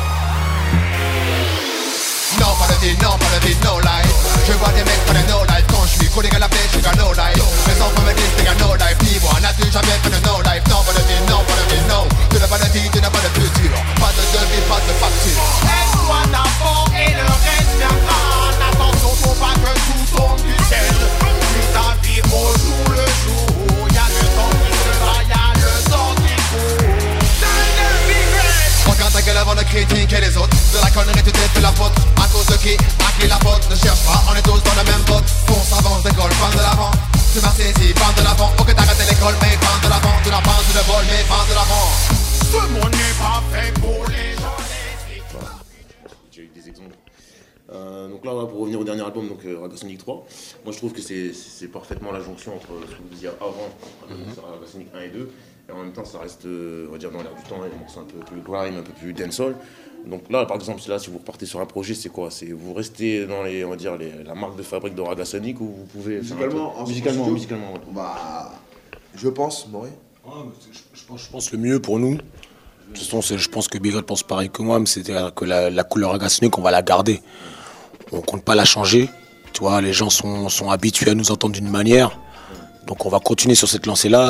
Non, pas de vie, non, pas de vie, no life. Je vois des mecs prendre no life. Quand je suis collé à la flèche, je gagne no life. Mes enfants me disent, t'es no life. Niveau, n'as-tu jamais fait de no life. Non, pas de vie, non, pas de vie, non. Tu n'as pas de vie, tu n'as pas de futur. Pas de devis, pas de facture. Aide-toi d'abord et le reste viendra. Attention, faut pas que tout tombe du ciel. Vis ta vie au jour le jour. Y'a le temps qui se va, y'a le temps qui court. Regarde ta gueule avant de critiquer les autres. De la connerie tu t'es fait la faute. À cause de qui, à qui la faute. Ne cherche pas, on est tous dans le même boat. Fonce, avance, décolle, bande de l'avant. Tu m'as saisi, bande de l'avant. Faut que t'arrêtes l'école, mais bande de l'avant. Tu la penses, tu le vol, mais bande de l'avant. Ce monde n'est pas fait pour les gens. J'ai eu des exemples. Euh, donc là, voilà, pour revenir au dernier album, donc euh, Ragasonic trois, moi je trouve que c'est, c'est parfaitement la jonction entre ce que vous disiez avant, mm-hmm. Ragasonic un et deux, et en même temps ça reste, euh, on va dire, dans l'air du temps, et donc c'est un peu plus grime, un peu plus dancehall. Donc là, par exemple, là, si vous repartez sur un projet, c'est quoi? C'est vous restez dans les, on va dire, les, la marque de fabrique de Ragasonic, ou vous pouvez musicalement, faire un musicalement, studio, musicalement, ouais. Bah, je pense, Maury. Ouais, je, je, pense, je pense le mieux pour nous. De toute façon, je pense que Big Red pense pareil que moi, mais c'est-à-dire que la, la couleur Ragasonic, on va la garder. On compte pas la changer. Tu vois, les gens sont, sont habitués à nous entendre d'une manière. Donc on va continuer sur cette lancée-là,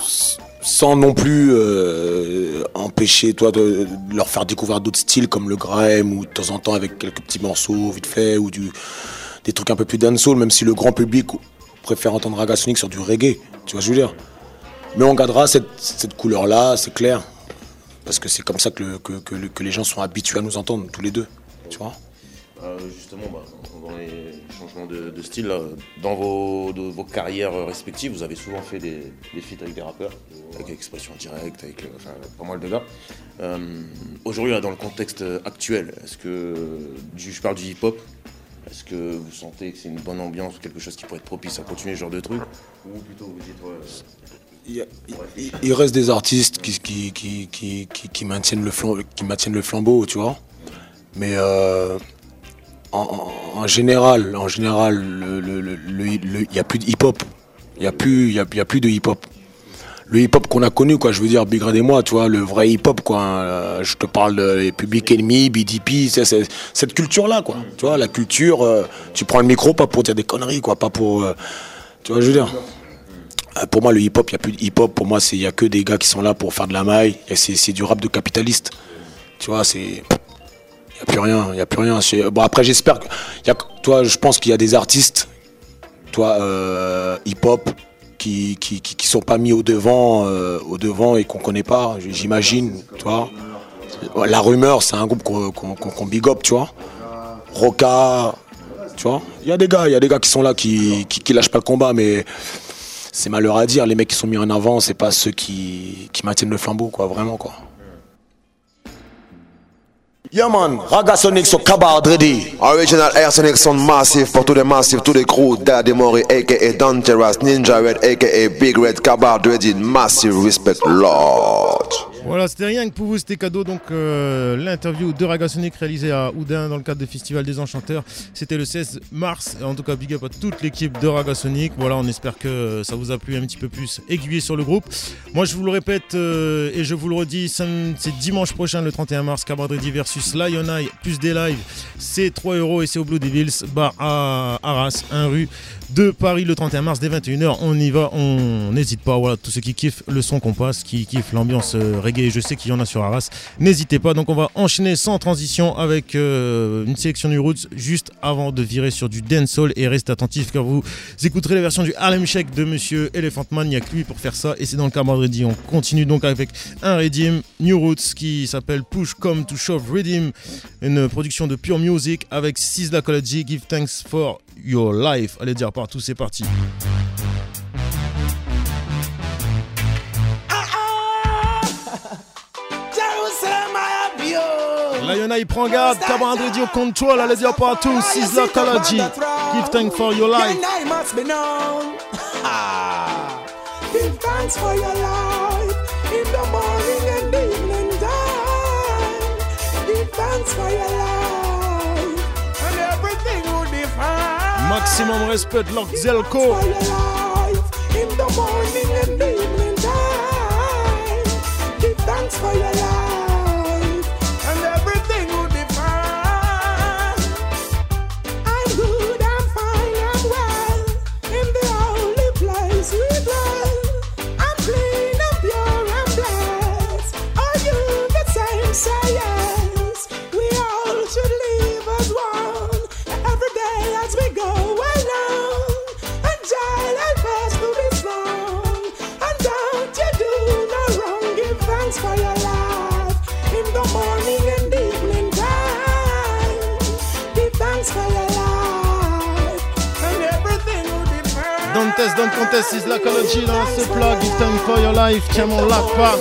sans non plus euh, empêcher toi, de, de leur faire découvrir d'autres styles comme le grime, ou de temps en temps avec quelques petits morceaux vite fait, ou du, des trucs un peu plus dancehall, même si le grand public préfère entendre Ragasonic sur du reggae. Tu vois ce que je veux dire? Mais on gardera cette, cette couleur-là, c'est clair. Parce que c'est comme ça que, le, que, que, que les gens sont habitués à nous entendre, tous les deux. Tu vois? Euh, justement, bah, dans les changements de, de style, là, dans vos, de, vos carrières respectives, vous avez souvent fait des, des feats avec des rappeurs, avec Expression Directe, avec enfin, pas mal de gars. Euh, aujourd'hui, là, dans le contexte actuel, est-ce que, du, je parle du hip-hop, est-ce que vous sentez que c'est une bonne ambiance ou quelque chose qui pourrait être propice à continuer ce genre de truc? Ou plutôt vous dites, ouais, il, y a, il, il reste des artistes qui, qui, qui, qui, qui, qui, maintiennent, le flambeau, qui maintiennent le flambeau, tu vois. Mais euh, en, en, en général, en général, le, le, le, le, le, il n'y a plus de hip-hop. Il n'y a plus, il y a, il y a plus de hip-hop. Le hip-hop qu'on a connu, quoi, je veux dire, Big Red et moi, tu vois, le vrai hip-hop, quoi. Hein, je te parle de Public Enemy, B D P, c'est, c'est, cette culture-là, quoi. Tu vois, la culture, euh, tu prends le micro pas pour dire des conneries, quoi, pas pour... Euh, tu vois, je veux dire. Euh, pour moi, le hip-hop, il n'y a plus de hip-hop. Pour moi, il n'y a que des gars qui sont là pour faire de la maille. Et c'est, c'est du rap de capitaliste. Tu vois, c'est... Il n'y a plus rien, il n'y a plus rien. C'est... Bon, après, j'espère que... Y a... Toi, je pense qu'il y a des artistes, toi, euh, hip-hop, qui qui, qui qui sont pas mis au devant, euh, au devant et qu'on connaît pas, j'imagine, tu vois. La Rumeur, c'est un groupe qu'on, qu'on, qu'on big up, tu vois. Roca, tu vois. Il y a des gars, il y a des gars qui sont là, qui, qui qui lâchent pas le combat, mais c'est malheur à dire. Les mecs qui sont mis en avant, c'est pas ceux qui qui maintiennent le flambeau, quoi, vraiment, quoi. Yeah man, Ragasonic sur Kabard ready. Original Air Sonic sound massive pour tous les massifs, tous les crews. Daddy Mori aka Dangerous, Ninja Red aka Big Red, Kabard ready, massive respect, Lord. Voilà, c'était rien que pour vous, c'était cadeau. Donc euh, l'interview de Ragasonic réalisée à Oudin dans le cadre du Festival des Enchanteurs. C'était le seize mars. En tout cas, big up à toute l'équipe de Ragasonic. Voilà, on espère que ça vous a plu un petit peu plus, aiguillé sur le groupe. Moi, je vous le répète euh, et je vous le redis, c'est dimanche prochain, le trente et un mars, Kabard Ready versus Lion Eye, plus des lives. C'est trois euros et c'est au Blue Devils, bar à Arras, un rue de Paris, le trente et un mars, dès vingt et une heures. On y va, on n'hésite pas. Voilà, tous ceux qui kiffent le son qu'on passe, qui kiffent l'ambiance euh, reggae, je sais qu'il y en a sur Arras, n'hésitez pas. Donc on va enchaîner sans transition avec euh, une sélection du Roots juste avant de virer sur du dancehall, et restez attentifs car vous écouterez la version du Harlem Shake de Monsieur Elephant Man. Il n'y a que lui pour faire ça et c'est dans le Kabard Ready. On continue donc avec un Redeem New Roots qui s'appelle Push Come to Shove Redeem, une production de Pure Music avec Sizzla Kalaji, Give Thanks for Your Life. Allez dire partout, c'est parti. Lion Eye prend garde, Kabard Radio control, allez dire partout, Sizzla Kalaji, Give Thanks for Your Life. Give thanks for your life in the morning and evening time. Give thanks for your life and everything will be fine. Maximum respect, Lord Zelko. For your life in the morning and evening time. Give thanks for your life and everything will be fine. I'm good, I'm fine, I'm well in the holy place we dwell. Say yes, we all should live as one. Every day as we go along, and child help us to be strong. contest, don't contest, is l'ecology dans ce plug, it's time for your life, tiens mon lac pas.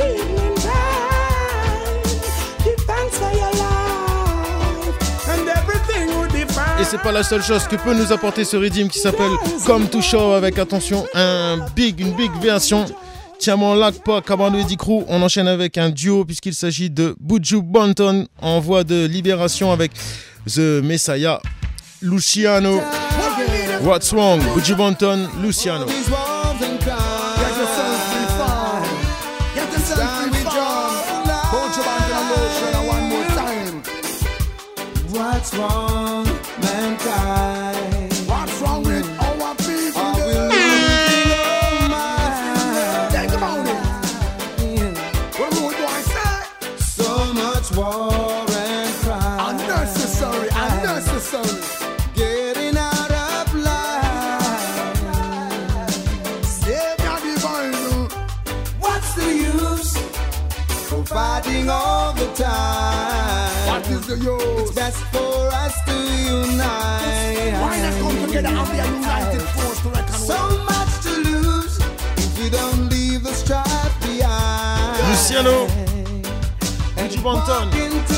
Et c'est pas la seule chose que peut nous apporter ce rythme qui s'appelle Come to Show avec, attention, un big, une big version. Tiens mon lac pas, Kabadou et Crew. On enchaîne avec un duo puisqu'il s'agit de Buju Banton en voie de libération avec The Messiah, Luciano. What's wrong? Buju Banton, Luciano. What's wrong, mankind? What's wrong with our people? Are we losing our minds? Think about it. What would I say? So much war and crime. Unnecessary, unnecessary. Getting out of line. Save your divine. What's the use for fighting all the time? What is the use? It's best for us to unite. Why not come together and be a united force to reckon with? So much to lose if we don't leave the strife behind. Luciano, Buju Banton.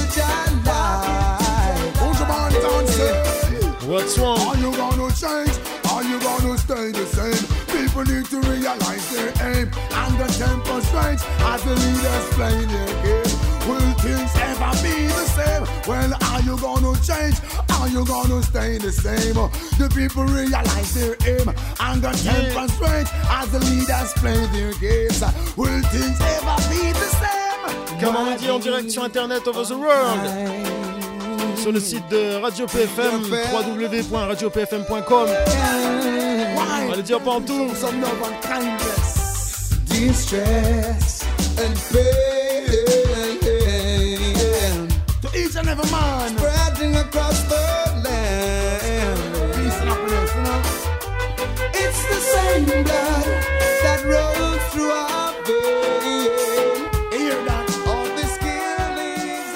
Buju Banton say, what's wrong? Are you gonna change? Are you gonna stay the same? People need to realize their aim and the temper strength as the leaders play their game. Will things ever be the same? Well, are you gonna change? Are you gonna stay the same? The people realize their aim and the temper strength as the leaders play their games. Will things ever be the same? Comme on dit en direct sur internet over the world. Sur le site de Radio P F M, w w w point radio p f m point com. On va le dire partout. Some love and kindness, distress and pain to each and every man, spreading across the land. Peace and happiness, you know. It's the same blood that rolls through our veins. Hear that? All this killing's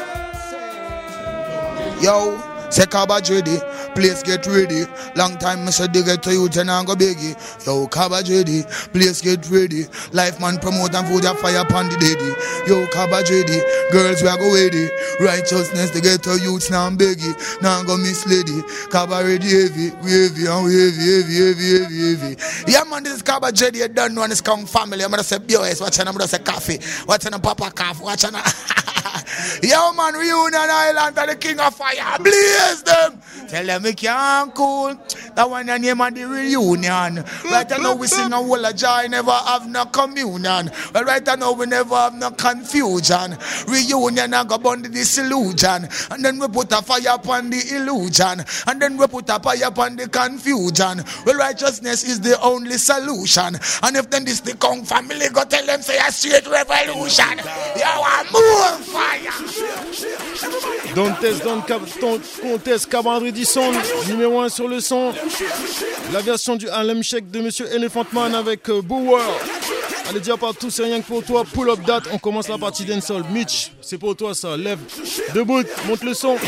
a shame. Yo, say Kabadready, place get ready. Long time me say they get to you, then I go biggie. Yo, Kabadready, place get ready. Life man promote and put your fire upon the daddy. Yo, Kabadready, girls we are go ready. Righteousness they get to youths now I'm biggie. Now I'm go miss lady. Kabadready heavy, we heavy and we heavy, heavy, heavy, heavy, heavy. Yeah man, this is Kabadready, you don't know this Kong family. I'm gonna say B O S, watching I'm gonna say coffee. Watching a Papa Coffee, watching a yo man, Reunion Island are the king of fire. Blaze them. Tell them we can't cool. That one the name of the reunion. Right now we sing a whole of joy, never have no communion. Well, right now we never have no confusion. Reunion and go burn the disillusion. And then we put a fire upon the illusion. And then we put a fire upon the confusion. Well, righteousness is the only solution. And if then this the Kong family go tell them say a straight revolution. You are more fire. Don't test, don't contest, Kabadready Sound, numéro un sur le son. La version du Harlem Shake de Monsieur Elephant Man avec euh, Bower. Allez, dire partout, c'est rien que pour toi. Pull up that, on commence la partie dancehall. Mitch, c'est pour toi ça. Lève, debout, monte le son.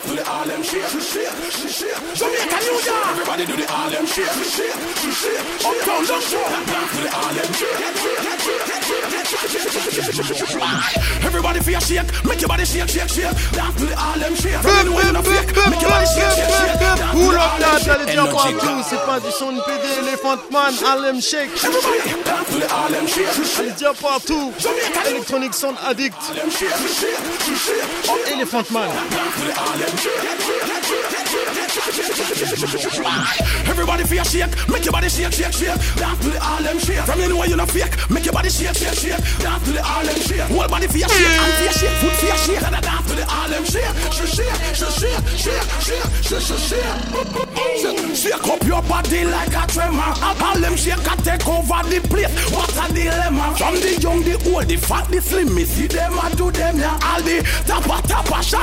Everybody do the Harlem Shake. Uptown, everybody feel shake, make your body shake, shake, shake. Dance to the Harlem Shake. Make your body shake, shake, shake. Pull up that, allez dire partout. C'est pas du son de P D, Elephant Man, Harlem Shake. Allez dire partout. Electronic Sound Addict. Elephant Man. Everybody feel shake, make your body shake, shake, shake. Dance to the Harlem Shake. From you know you not fake, make your body shake, shake, shake. Dance to the Harlem Shake. Whole body feel shake, and feel shake, foot feel shake. And dance to the Harlem Shake. Shake, shake, shake, shake, shake, shake, shake. Shake up your body like a tremor. Harlem Shake can take over the place. What a dilemma. From the young, the old, the fat, the slim, me see them and do them. Yeah, all the tapa, tapa, shatter,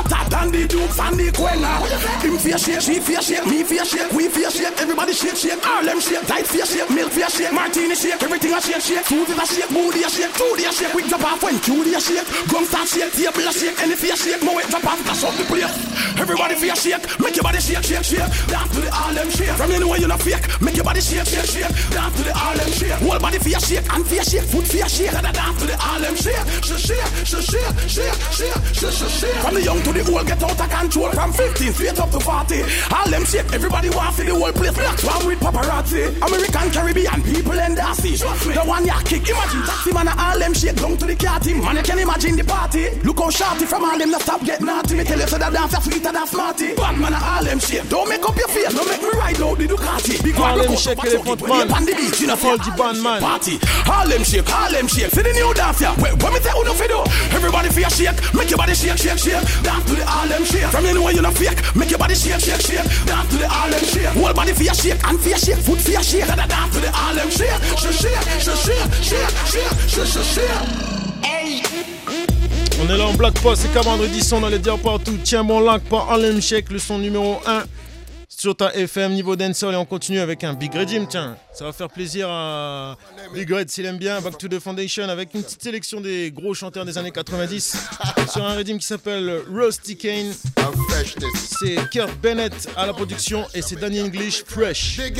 and the dukes and the quenga. Him fear shake, she fear shake, me fear shake, we fear shake. Everybody shake, shake, Harlem shake, tight fear shake, milk fear shake, martini shake, everything a shake, shake. Food is a shake, moody a shake, Tudy a shake. We drop off when Tudy a shake, gum start shake, table a shake, any fear shake, more it drop off, dash up the place. Everybody fear shake, make your body shake, shake, shake. Dance to the Harlem shake. From anywhere you not fake, make your body shake, shake, shake. Dance to the Harlem shake. Whole body fear shake and fear shake, foot fear shake. Dance to the Harlem shake, shake, shake, shake, shake, shake, shake, shake, shake. From the young to the old, get out of control. From fifteen straight up to forty. Harlem shake, everybody wants to see the whole place. Next one with paparazzi. American, Caribbean people and Darcy. The one ya kick, imagine taxi man a Harlem shake. Down to the car team, man you can imagine the party. Look how shorty from Harlem, not stop get naughty. Me tell you so that dance are sweeter than smarty. Bad man a Harlem shake, don't make up your face, don't make me ride out the Ducati. Big Harlem shake, elephant man. On the beach, you know, call the band man. Party. Harlem shake, Harlem shake. See the new dance here. Wait, what me tell you no fi do? Everybody fear shake, make your body shake, shake, shake. Dance to the Harlem shake. From anywhere you not fake, make your body shake, shake, shake. Dance to the Harlem shake. Whole body fear shake and fear shake, foot fear shake. Dance to the Harlem shake, shake, shake, shake, shake, shake, shake, shake. Hey. On est là en Black Post, c'est comme vendredi, on allait dire partout. Tiens bon lac par Harlem Shake, le son numéro un sur ta F M niveau dancehall. Et on continue avec un Big Regime, tiens. Ça va faire plaisir à Big Red s'il aime bien. Back to the Foundation avec une petite sélection des gros chanteurs des années quatre-vingt-dix sur un Redeem qui s'appelle Rusty Kane. C'est Kurt Bennett à la production et c'est Danny English Fresh. Allez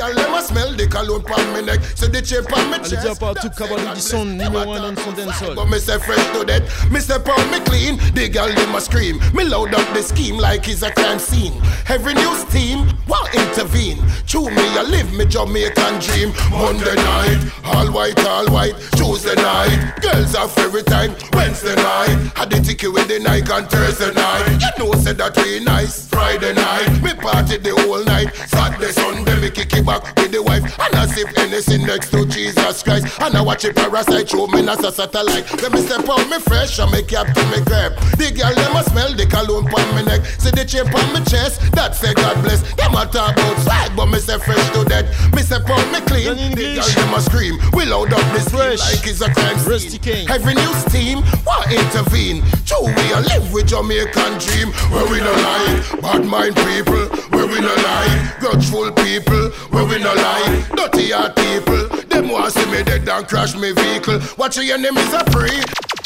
dire partout Kabadou Disson numéro un dans son dancehall. But me say fresh to that, me say pound me clean. The girl them a scream, me load up the scheme like it's a crime scene. Every news team want intervene. Chew me a live me Jamaican dream. Monday night, all white, all white. Tuesday night, girls have every time. Wednesday night, had the ticket with the night and Thursday night. You know said that we nice. Friday night, me party the whole night. Saturday, Sunday, me kick it back with the wife. And I sip anything next to Jesus Christ. And I watch a parasite show me as a satellite. Let me step out me fresh and me cap to me grab. The girl them a smell the cologne pon me neck. See the chain pon me chest, that say God bless. Them a talk about swag, but me say fresh to that. Me step out me clean, the girl them a scream. We load up this fresh like it's a crime scene. Every news team want intervene. True we a live with Jamaican dream. Where we no lie, bad mind people. Where we no lie, grudgeful people. Where we no lie, dirty heart people. Them want see me dead and crash me vehicle. Watch your enemies a free.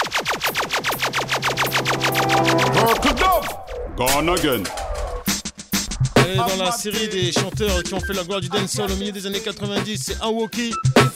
Gone again. Et dans la série des chanteurs qui ont fait la gloire du dancehall au milieu des années quatre-vingt-dix, c'est Awoki,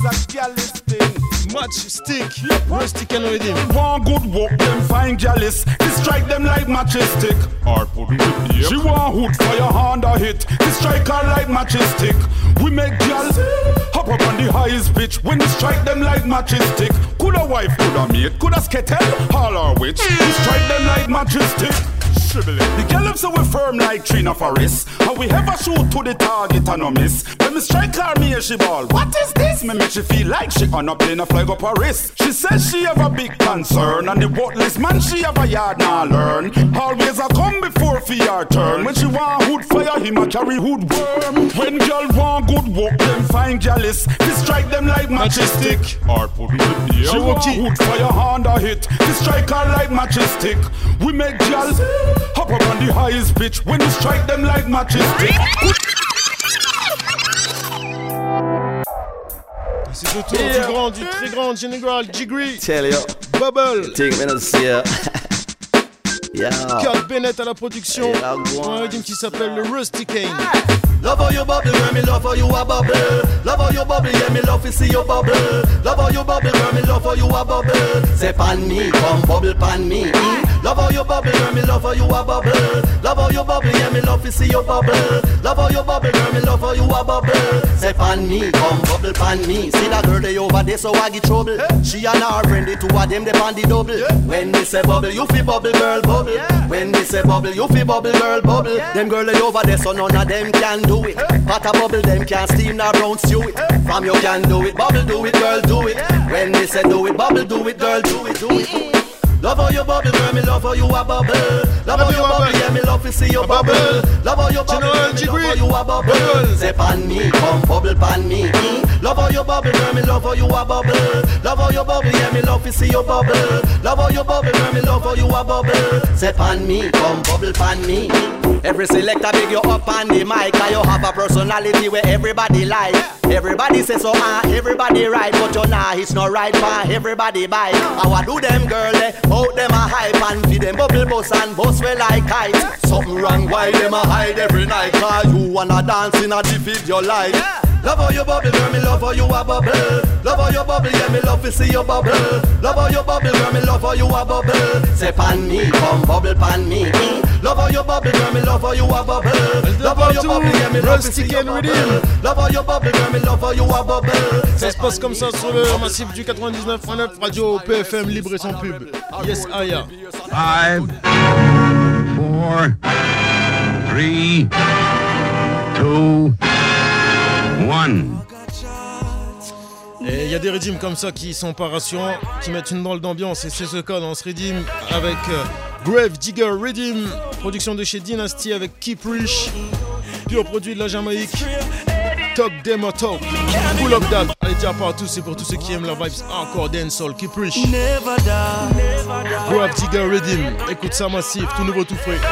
Matchstick, Rusty Kane Redeem. One good walk, them fine jealous. They strike them like matchstick. Or put it here. She want hood fire Honda hit. They strike her like matchstick. We make gals hop up on the highest pitch when we strike them like matchstick. Coulda wife, coulda mate, coulda skettle, all our witch. We strike them like matchstick. The girl them say we firm like Trina Forest. How we ever shoot to the target and no miss. When me strike her, me and she ball. What is this? Me make she feel like she on a plane a flag up her wrist. She says she have a big concern, and the worthless man she have a yard now learn. Always a come before for your turn. When she want hood fire, him a carry hood worm. When girl want good walk, them find jealous. They strike them like matchstick. Or put it in the air. She want hood fire Honda hit. They strike her like matchstick. We make gals hop up on the highest pitch when we strike them like matchstick. C'est le tour yeah. du grand, du très grand General Jigri. Tell you. Bubble. Take me to see ya. Yeah. Kurt Bennett à la production. Yeah, un rythme qui s'appelle le Rusty Kane. Love how you bubble, girl, me love how you a bubble. Love how you bubble, yeah, me love to see you bubble. Love how you bubble, girl, me love how you a bubble. Say pan me, come bubble pan me. Love how you bubble, girl, me love how you a bubble. Love how you bubble, yeah, me love to see you bubble. Love how you bubble, girl, me love how you a bubble. Say pan me, come bubble pan me. See that girl they over there, so I get trouble. She and her friend, the two of them, they pan the double. When they say bubble, you feel bubble, girl, bubble. When they say bubble, you feel bubble, girl, bubble. Them girl they over there, so none of them can do it. Pot a bubble, them can't steam nor brown stew it. From you can do it, bubble do it, girl do it. When they say do it, bubble do it, girl do it, do it. Love how you bubble, girl, me love how you a bubble. Love how you bubble, yeah, me love love to see you bubble. Love how you bubble, girl, me love how you a bubble. Say pan me, come bubble pan me. Mm. Love how you bubble, girl, me love how you a bubble. Love how you bubble, yeah, me love to see you bubble. Love how you bubble, girl, me love how you a bubble. Say pan me, come bubble pan me. Every selector big you up on the mic, and you have a personality where everybody like. Everybody say so, ah, everybody right, but you nah, it's not right for everybody bite. How I do them girl, eh, out them a hype and feed them bubble bus and bus well like kite. Something wrong, why them a hide every night? Cause you wanna dance in a defeat your life. Love how you bubble, girl, me love how you a bubble. Love how you bubble, yeah, me love to see you bubble. Love how you bubble, girl, me love how you a bubble. Say pan me, come bubble pan me. Mm. Love how you bubble, girl, me love how you a bubble. Love how you bubble, yeah, me love to see you bubble. Love how you bubble, girl, me love how you a bubble. Ça se passe comme ça sur le massif du quatre-vingt-dix-neuf point neuf, radio P F M libre et sans pub. Yes, Aya. Five, four, three, two, one. Et il y a des redeems comme ça qui sont pas rassurants, qui mettent une drôle d'ambiance, et c'est ce cas dans ce redeem avec euh, Grave Digger Redeem, production de chez Dynasty avec Keep Rich, pur produit de la Jamaïque. Talk Demo Talk, Pull Up That. Allez, tiens partout, c'est pour tous ceux qui aiment la vibes hardcore dancehall. Keep Rich, Grave Digger Redeem. Écoute ça massif, tout nouveau, tout frais.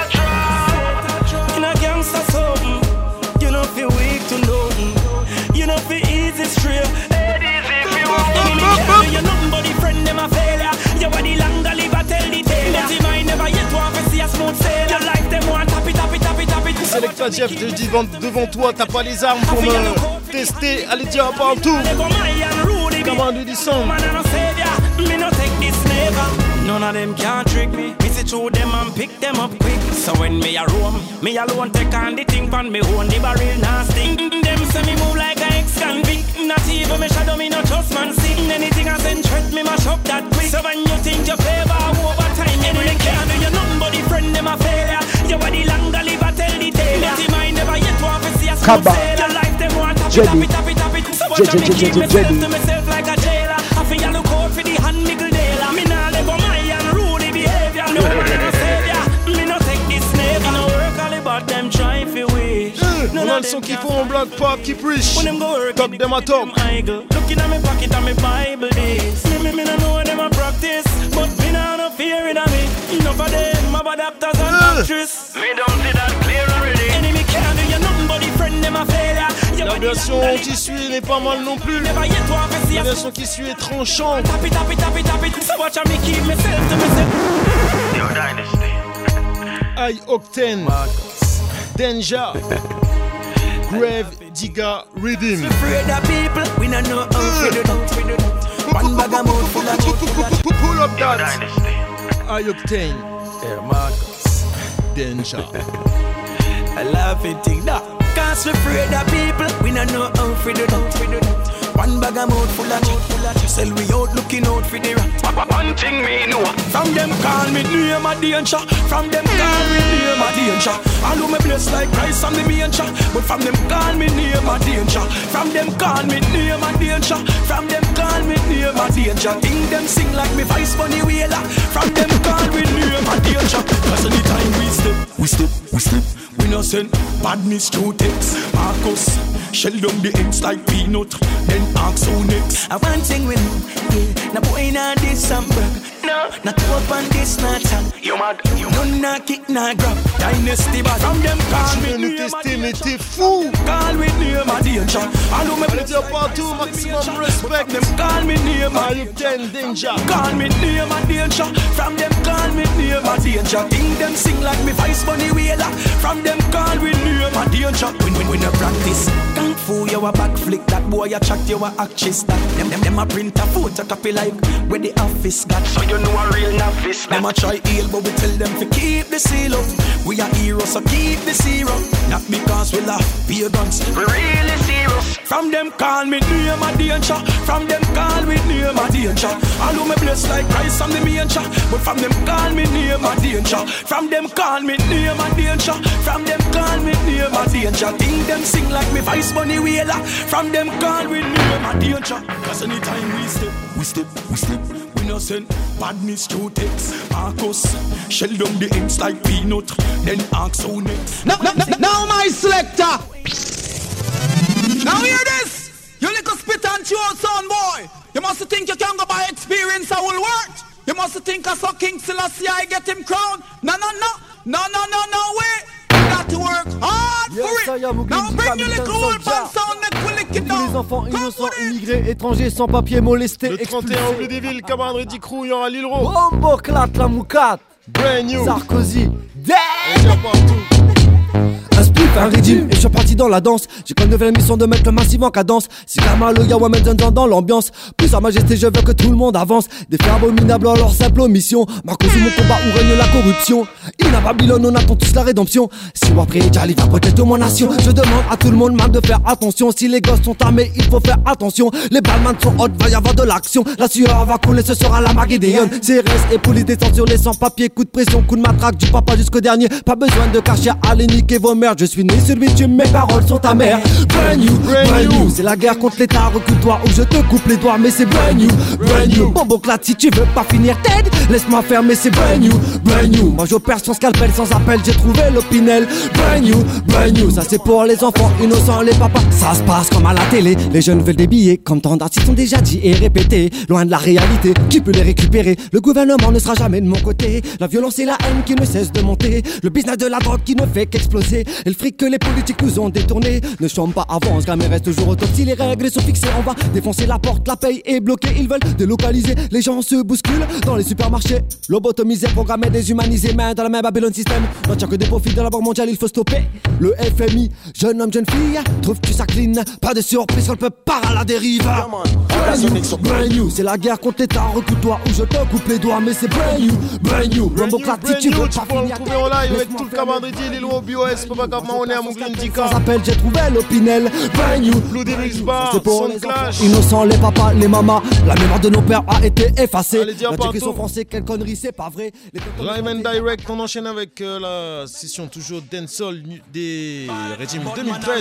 You know feel weak to nothing. You know feel easy straight. Head easy if you want. You're nothing but the friend them a failure. Your body longer live a tell the tale. But the mind never yet want to see a smooth sail. Your life them want tap it, tap it, tap it, tap it. Selecta Jeff te dit devant toi, t'as pas les armes pour me tester. Allez dire partout. Comment on dit son? Me no take this never. None of them can trick me. Me see through them and pick them up quick. So when me a roam, me alone take on the thing pan me own the barrel nasty. Them say me move like a ex-convict. Not even me shadow me no trust man sing. Anything I send threat me mash up that quick. So when you think your favor over time, you really can't do you nothing but the friend them a failure. Your body longer live a tell the tale. But the mind never yet want to see a smooth sail. Your life them want tap it, tap it, tap it, tap it. So watch me keep myself to myself like a jailer. I feel look out for the hand niggle dealer. Me nah live on my unruly behavior. No one no savior. Me no take this never. No work all about them trying for wish. On a le son qu'il faut en black pop, Keep Rich. Talk them a talk. Looking at me pocket and me Bible this. Me me me no know them a practice, but me nah no fear in a me. Enough of them, my bad doctors and doctors. Me don't see that clear already. Enemy can't do you nothing but the friend them a failure. La version qui suit n'est pas mal non plus. La version qui suit est tranchante. High Octane, Danger, Grave Digger Redeem. Pull Up That. High Octane, Danger. I love it, think that. Cause we afraid of people, we don't know how to do that. One bag of mouth full of chat, full of chat. Sell we out looking out for the rat. One thing me know, from them call me name a danger. From them call me name a danger. All who me bless like Christ and the main shot. But from them call me name a danger. From them call me name a danger. From them call me name a danger. Think them sing like me Vice Bunny Wailer. From them call me name a danger. Cause anytime we step, we step, we step. We no send badness through text. Marcus, shell down the ends like peanut. Then ask who next. I one thing we know, yeah. Na boy na this Samberg. No, not up on this not time. You mad, you mad. No na kick na grab. Dynasty bad. From them call me name a danger. Fou. Call me name a danger. All who me bless up partout, maximum respect. Them call me name a danger. Call me name a danger. From them call me name a danger. Think them sing like me Vice Bunny Wailer. From them call me name a danger. When when when I practice, kung fu you a backflip. That boy a chat you a actress. That them them them a print a photocopy like where the office got. So you know a real novice. Them a try heal but we tell them to keep the seal up. We are heroes so keep the zero. Not because we laugh pagans. We really serious. From them call me name a danger. From them call me name a danger. All who me bless like Christ and the main shot. But from them call me name a danger. From them call me name a danger. From them call me name a danger. Think them sing like me Vice Bunny Wailer. From them call me name a danger. Cause anytime we step, we step, we step. We no send badness through text. Marcus, shell down the ends like peanut. Then max unit. Now, now, now my selector. Now hear this. You little spit and chew son boy. You must think you can go by experience I will work. You must think I saw King Selassie I get him crowned. No, no, no. No, no, no, no way. You got to work hard yes, for it. Now bring your little old man sound and we'll lick it down. Les enfants innocents, immigrés, étrangers, sans papier, molestés, le trente et un au Blue Devil, camarade Reddy Crew, il y aura Lil Ro. Bombo, Clat, la moucate. Brand new. Sarkozy. Damn. Un spliff, un régime, et je suis parti dans la danse. J'ai comme nouvelle mission de mettre le massif en cadence. Si Kamalo, Yawa, met dans, dans l'ambiance. Plus sa majesté, je veux que tout le monde avance. Des faits abominables en leur simple omission. Marco sur mon combat où règne la corruption. Il a Babylone, on attend tous la rédemption. Si moi après, Jali va protéger mon nation. Je demande à tout le monde, man, de faire attention. Si les gosses sont armés, il faut faire attention. Les balles sont hautes, va y avoir de l'action. La sueur va couler, ce sera la Magédéon. C R S et police descendent sur les sans-papiers. Coup de pression, coup de matraque, du papa jusqu'au dernier. Pas besoin de cacher, allez niquer vos mères. Je suis né sur le bitume, mes paroles sont amères. Brand new, brand new. C'est la guerre contre l'état, recule-toi ou je te coupe les doigts. Mais c'est brand new, brand new. Bombo Clat, si tu veux pas finir dead, laisse-moi faire, mais c'est brand new, brand new. Moi j'opère son scalpel sans appel, j'ai trouvé l'opinel. Brand new, brand new. Ça c'est pour les enfants innocents, les papas. Ça se passe comme à la télé, les jeunes veulent des billets. Comme tant d'artistes sont déjà dit et répétés. Loin de la réalité, qui peut les récupérer? Le gouvernement ne sera jamais de mon côté. La violence et la haine qui ne cessent de monter. Le business de la drogue qui ne fait qu'exploser. Et le fric que les politiques nous ont détourné. Ne chôme pas avant, ce gamin reste toujours au top. Si les règles sont fixées, on va défoncer la porte. La paye est bloquée, ils veulent délocaliser. Les gens se bousculent dans les supermarchés. Lobotomisé, programmé, déshumanisé. Main dans la main, Babylone système. Non, tiens que des profits de la banque mondiale, il faut stopper. Le F M I, jeune homme, jeune fille, trouves-tu ça clean? Pas de surprise quand le peuple part à la dérive. Brand new, brand new. C'est la guerre contre l'état, recule-toi ou je te coupe les doigts. Mais c'est brand new, brand new. Bombo Clat, si tu veux pas finir. Trouver en live avec tout le camarade Reddy, Lil Ro, B O S, Papa Cap, on est à mon sans appel, j'ai trouvé l'opinel. Brand new, Blue Devil Bar, c'est pour Son les Clash. Innocents, les papas, les mamas. La mémoire de nos pères a été effacée. Allez, la digression français, quelle connerie, c'est pas vrai. Live and Direct, on enchaîne avec euh, la session toujours dancehall des régimes deux mille treize.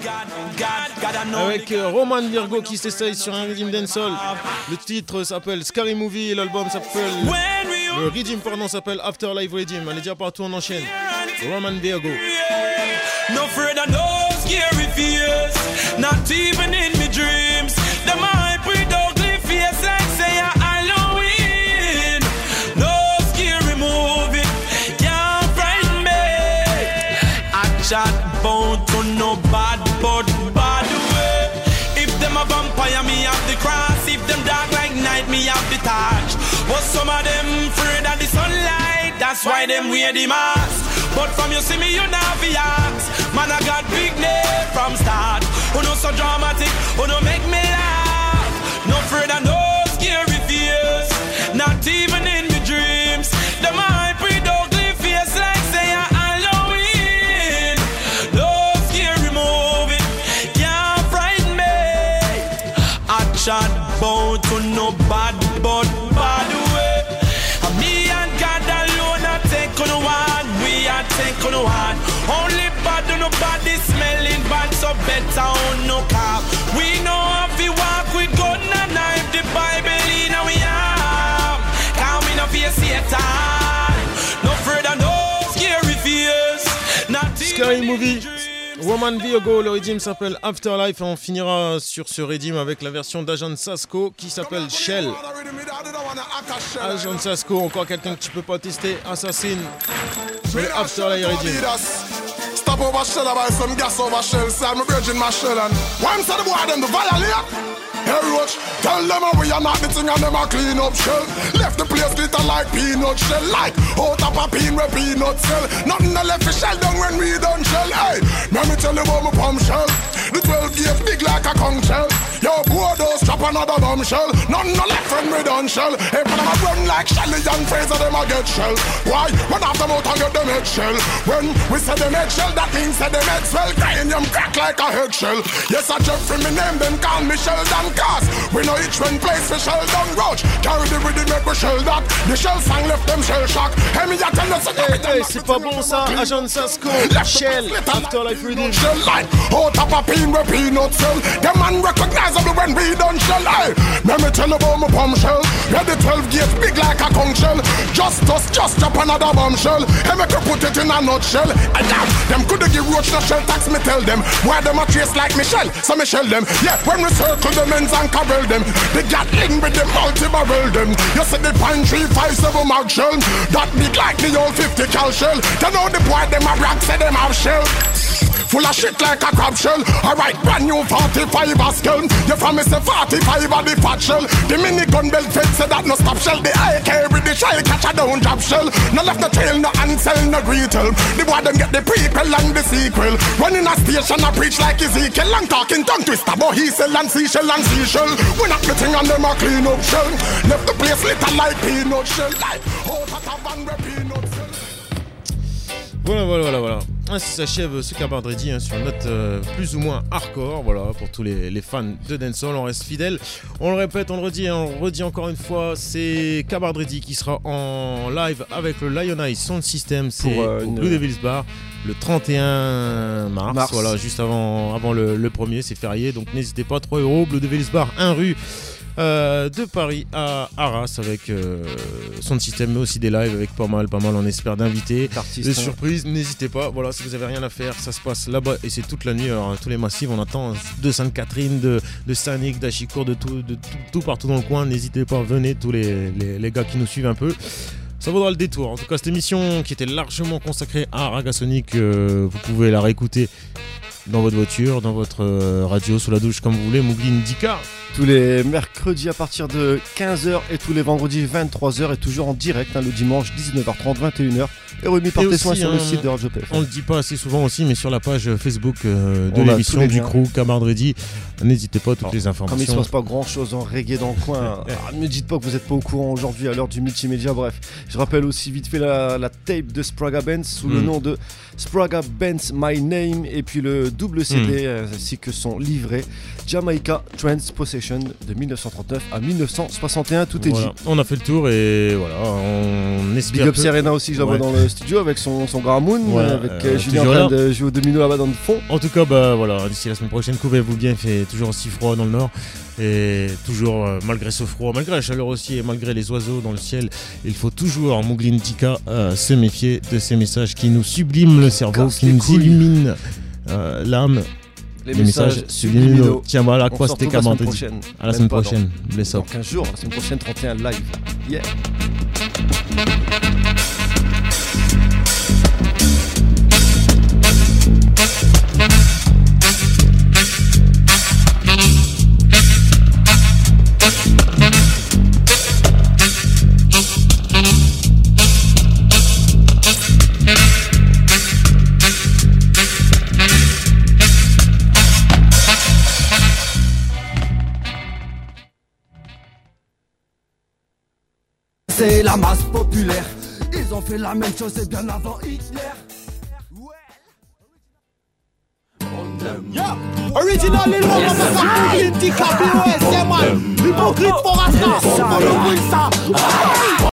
Avec euh, Roman Virgo qui s'essaye sur un régime dancehall. Le titre s'appelle Scary Movie, l'album s'appelle... Le régime pardon s'appelle Afterlife Régime. Allez, déjà partout, on enchaîne. Roman Virgo. No afraid of no scary fears, not even in me dreams. The mind with ugly face like say a Halloween. No scary movie can't frighten me. I chat bound to no bad, but bad way. If them a vampire, me have the cross. If them dark like night, me have the torch. But some of them afraid of the sunlight, that's why them wear the mask. But from you see me, you not be asked. Man, I got big name from start. Who know so dramatic, who know make me laugh. No afraid of no scary fears, not even in me dreams. The mind pretty ugly face like say a Halloween. No scary movie can't frighten me. I chat bound to no bad, but bad way. And me and God alone I take on one. We are take on one. Only bad do no body smelling bad, so better on no cap. We know how to walk with gun and knife. The Bible in our arm. Can't we no fear Satan? No further, no scary fears. Scary Movie. Roman Virgo, le régime s'appelle Afterlife et on finira sur ce régime avec la version d'Agent Sasco qui s'appelle Shell. Agent Sasco, encore quelqu'un que tu peux pas tester, Assassin. Sur le Afterlife régime. Stop over shell, I buy some gas over shell. Say I'm a virgin my shell and one side the boy them the violate. Hey Roach, tell them how we are not the thing and them a clean up shell. Left the place glitter like peanut shell. Like out of a pin where peanut sell. Nothing no left for shell down when we done shell. Hey, let me tell you about my pump shell. The twelve gauge big like a conch shell. Yo, poor those drop another bomb shell. Nothing no left when we done shell. Hey, but I'm a run like Shelly and Fraser, them a get shell. Why? Run off them out and get them head shell. When we say them head shell, that thing said them head swell. Cranium crack like a head shell. Yes, I Jeffrey, me name them call me Sheldon Cast. We know each one place for Sheldon Roach. Carry the rhythm make we shell that. The shell sang left them shell shock. Hey, me ya tell us a hey, hey, c'est pas bon ça, Agent Sasco, Shell, Afterlife Rhythm. Shell like out of a pin machine where peanut sell. Them man recognizable when we done shell. Hey, let me tell you about my bomb shell. Yeah, the twelve gauge big like a conch shell. Just us, just drop another bombshell. Hey, make you put it in a nutshell. Hey, damn, them coulda give roach no shell tax, me tell them. Why them a trace like Michelle, so me shell them. Yeah, when we circle the men's and carvel them. They got in with the multi-barrel them. You see the pine tree five seven mag shell. That big like the old fifty cal shell. You know the boy them a rock, say them have shell. Full of shit like a crab shell. Alright, brand new forty-five Haskell. You from me say forty-five of the fat shell. The minigun belt fit say that no stop shell. The I K with the shell catch a down drop shell. No left no trail, no ansel, no greetel. The boy them get the prequel and the sequel. Running a station I preach like Ezekiel. Long talking tongue twister, but he sell and seashell and seashell. We knock the thing and them a clean up shell. Left the place little like peanut shell. Like out of a van where peanut shell. Voilà, voilà, voilà, voilà. Ainsi s'achève ce Cabardreddy hein, sur une note euh, plus ou moins hardcore. Voilà, pour tous les, les fans de dancehall, on reste fidèle. On le répète, on le redit, hein, on le redit encore une fois. C'est Cabardreddy qui sera en live avec le Lion Eye Sound System. C'est pour, euh, au Blue Devils Bar le trente et un mars. mars. Voilà, juste avant, avant le, le premier, c'est férié. Donc n'hésitez pas, trois euros. Blue Devils Bar, un rue. Euh, de Paris à Arras avec euh, son système, mais aussi des lives avec pas mal, pas mal, on espère d'invités, des surprises. N'hésitez pas, voilà, si vous avez rien à faire, ça se passe là-bas et c'est toute la nuit. Alors, tous les massifs, on attend de Sainte-Catherine, de, de Saint-Nic, d'Achicourt, de, tout, de tout, tout partout dans le coin. N'hésitez pas, venez, tous les, les, les gars qui nous suivent un peu. Ça vaudra le détour. En tout cas, cette émission qui était largement consacrée à Ragasonic, euh, vous pouvez la réécouter dans votre voiture, dans votre euh, radio, sous la douche, comme vous voulez. Mougli Ndika. Tous les mercredis à partir de quinze heures et tous les vendredis vingt-trois heures et toujours en direct hein, le dimanche dix-neuf heures trente, vingt et une heures et remis par tes soins sur le site de Radio P F M. On le dit pas assez souvent aussi, mais sur la page Facebook euh, de l'émission du crew Cabardreddy, n'hésitez pas à toutes Alors, les informations. Comme il se passe pas grand chose en reggae dans le coin, ah, ne me dites pas que vous êtes pas au courant aujourd'hui à l'heure du multimédia. Bref, je rappelle aussi vite fait la, la tape de Spraga Benz sous mm. le nom de Spraga Benz My Name et puis le double C D mm. ainsi que son livret Jamaica Trans Possession de dix-neuf cent trente-neuf à dix-neuf cent soixante et un. Tout voilà. est dit. On a fait le tour et voilà, on espère. Big up Serena aussi, je la vois ouais. dans le studio avec son, son Gramoun, ouais, avec euh, Julien en train de jouer au domino là-bas dans le fond. En tout cas, bah voilà, d'ici la semaine prochaine, couvrez-vous bien, il fait toujours aussi froid dans le nord. Et toujours, euh, malgré ce froid, malgré la chaleur aussi et malgré les oiseaux dans le ciel, il faut toujours, Mougli Ndika, euh, se méfier de ces messages qui nous subliment le cerveau, qui nous couilles. illuminent euh, l'âme. Les, les messages, messages subliminaux. Tiens, voilà, à quoi c'était Cabardreddy. À la semaine prochaine. Bless up. Dans quinze jours, la semaine prochaine, trente et un live. Yeah. C'est la masse populaire. Ils ont fait la même chose et bien avant Hitler. Yeah, original Lil Wayne, motherfucker, Mougli Ndika, B O S, yeah man. Hypocrite for us now, follow Wilson.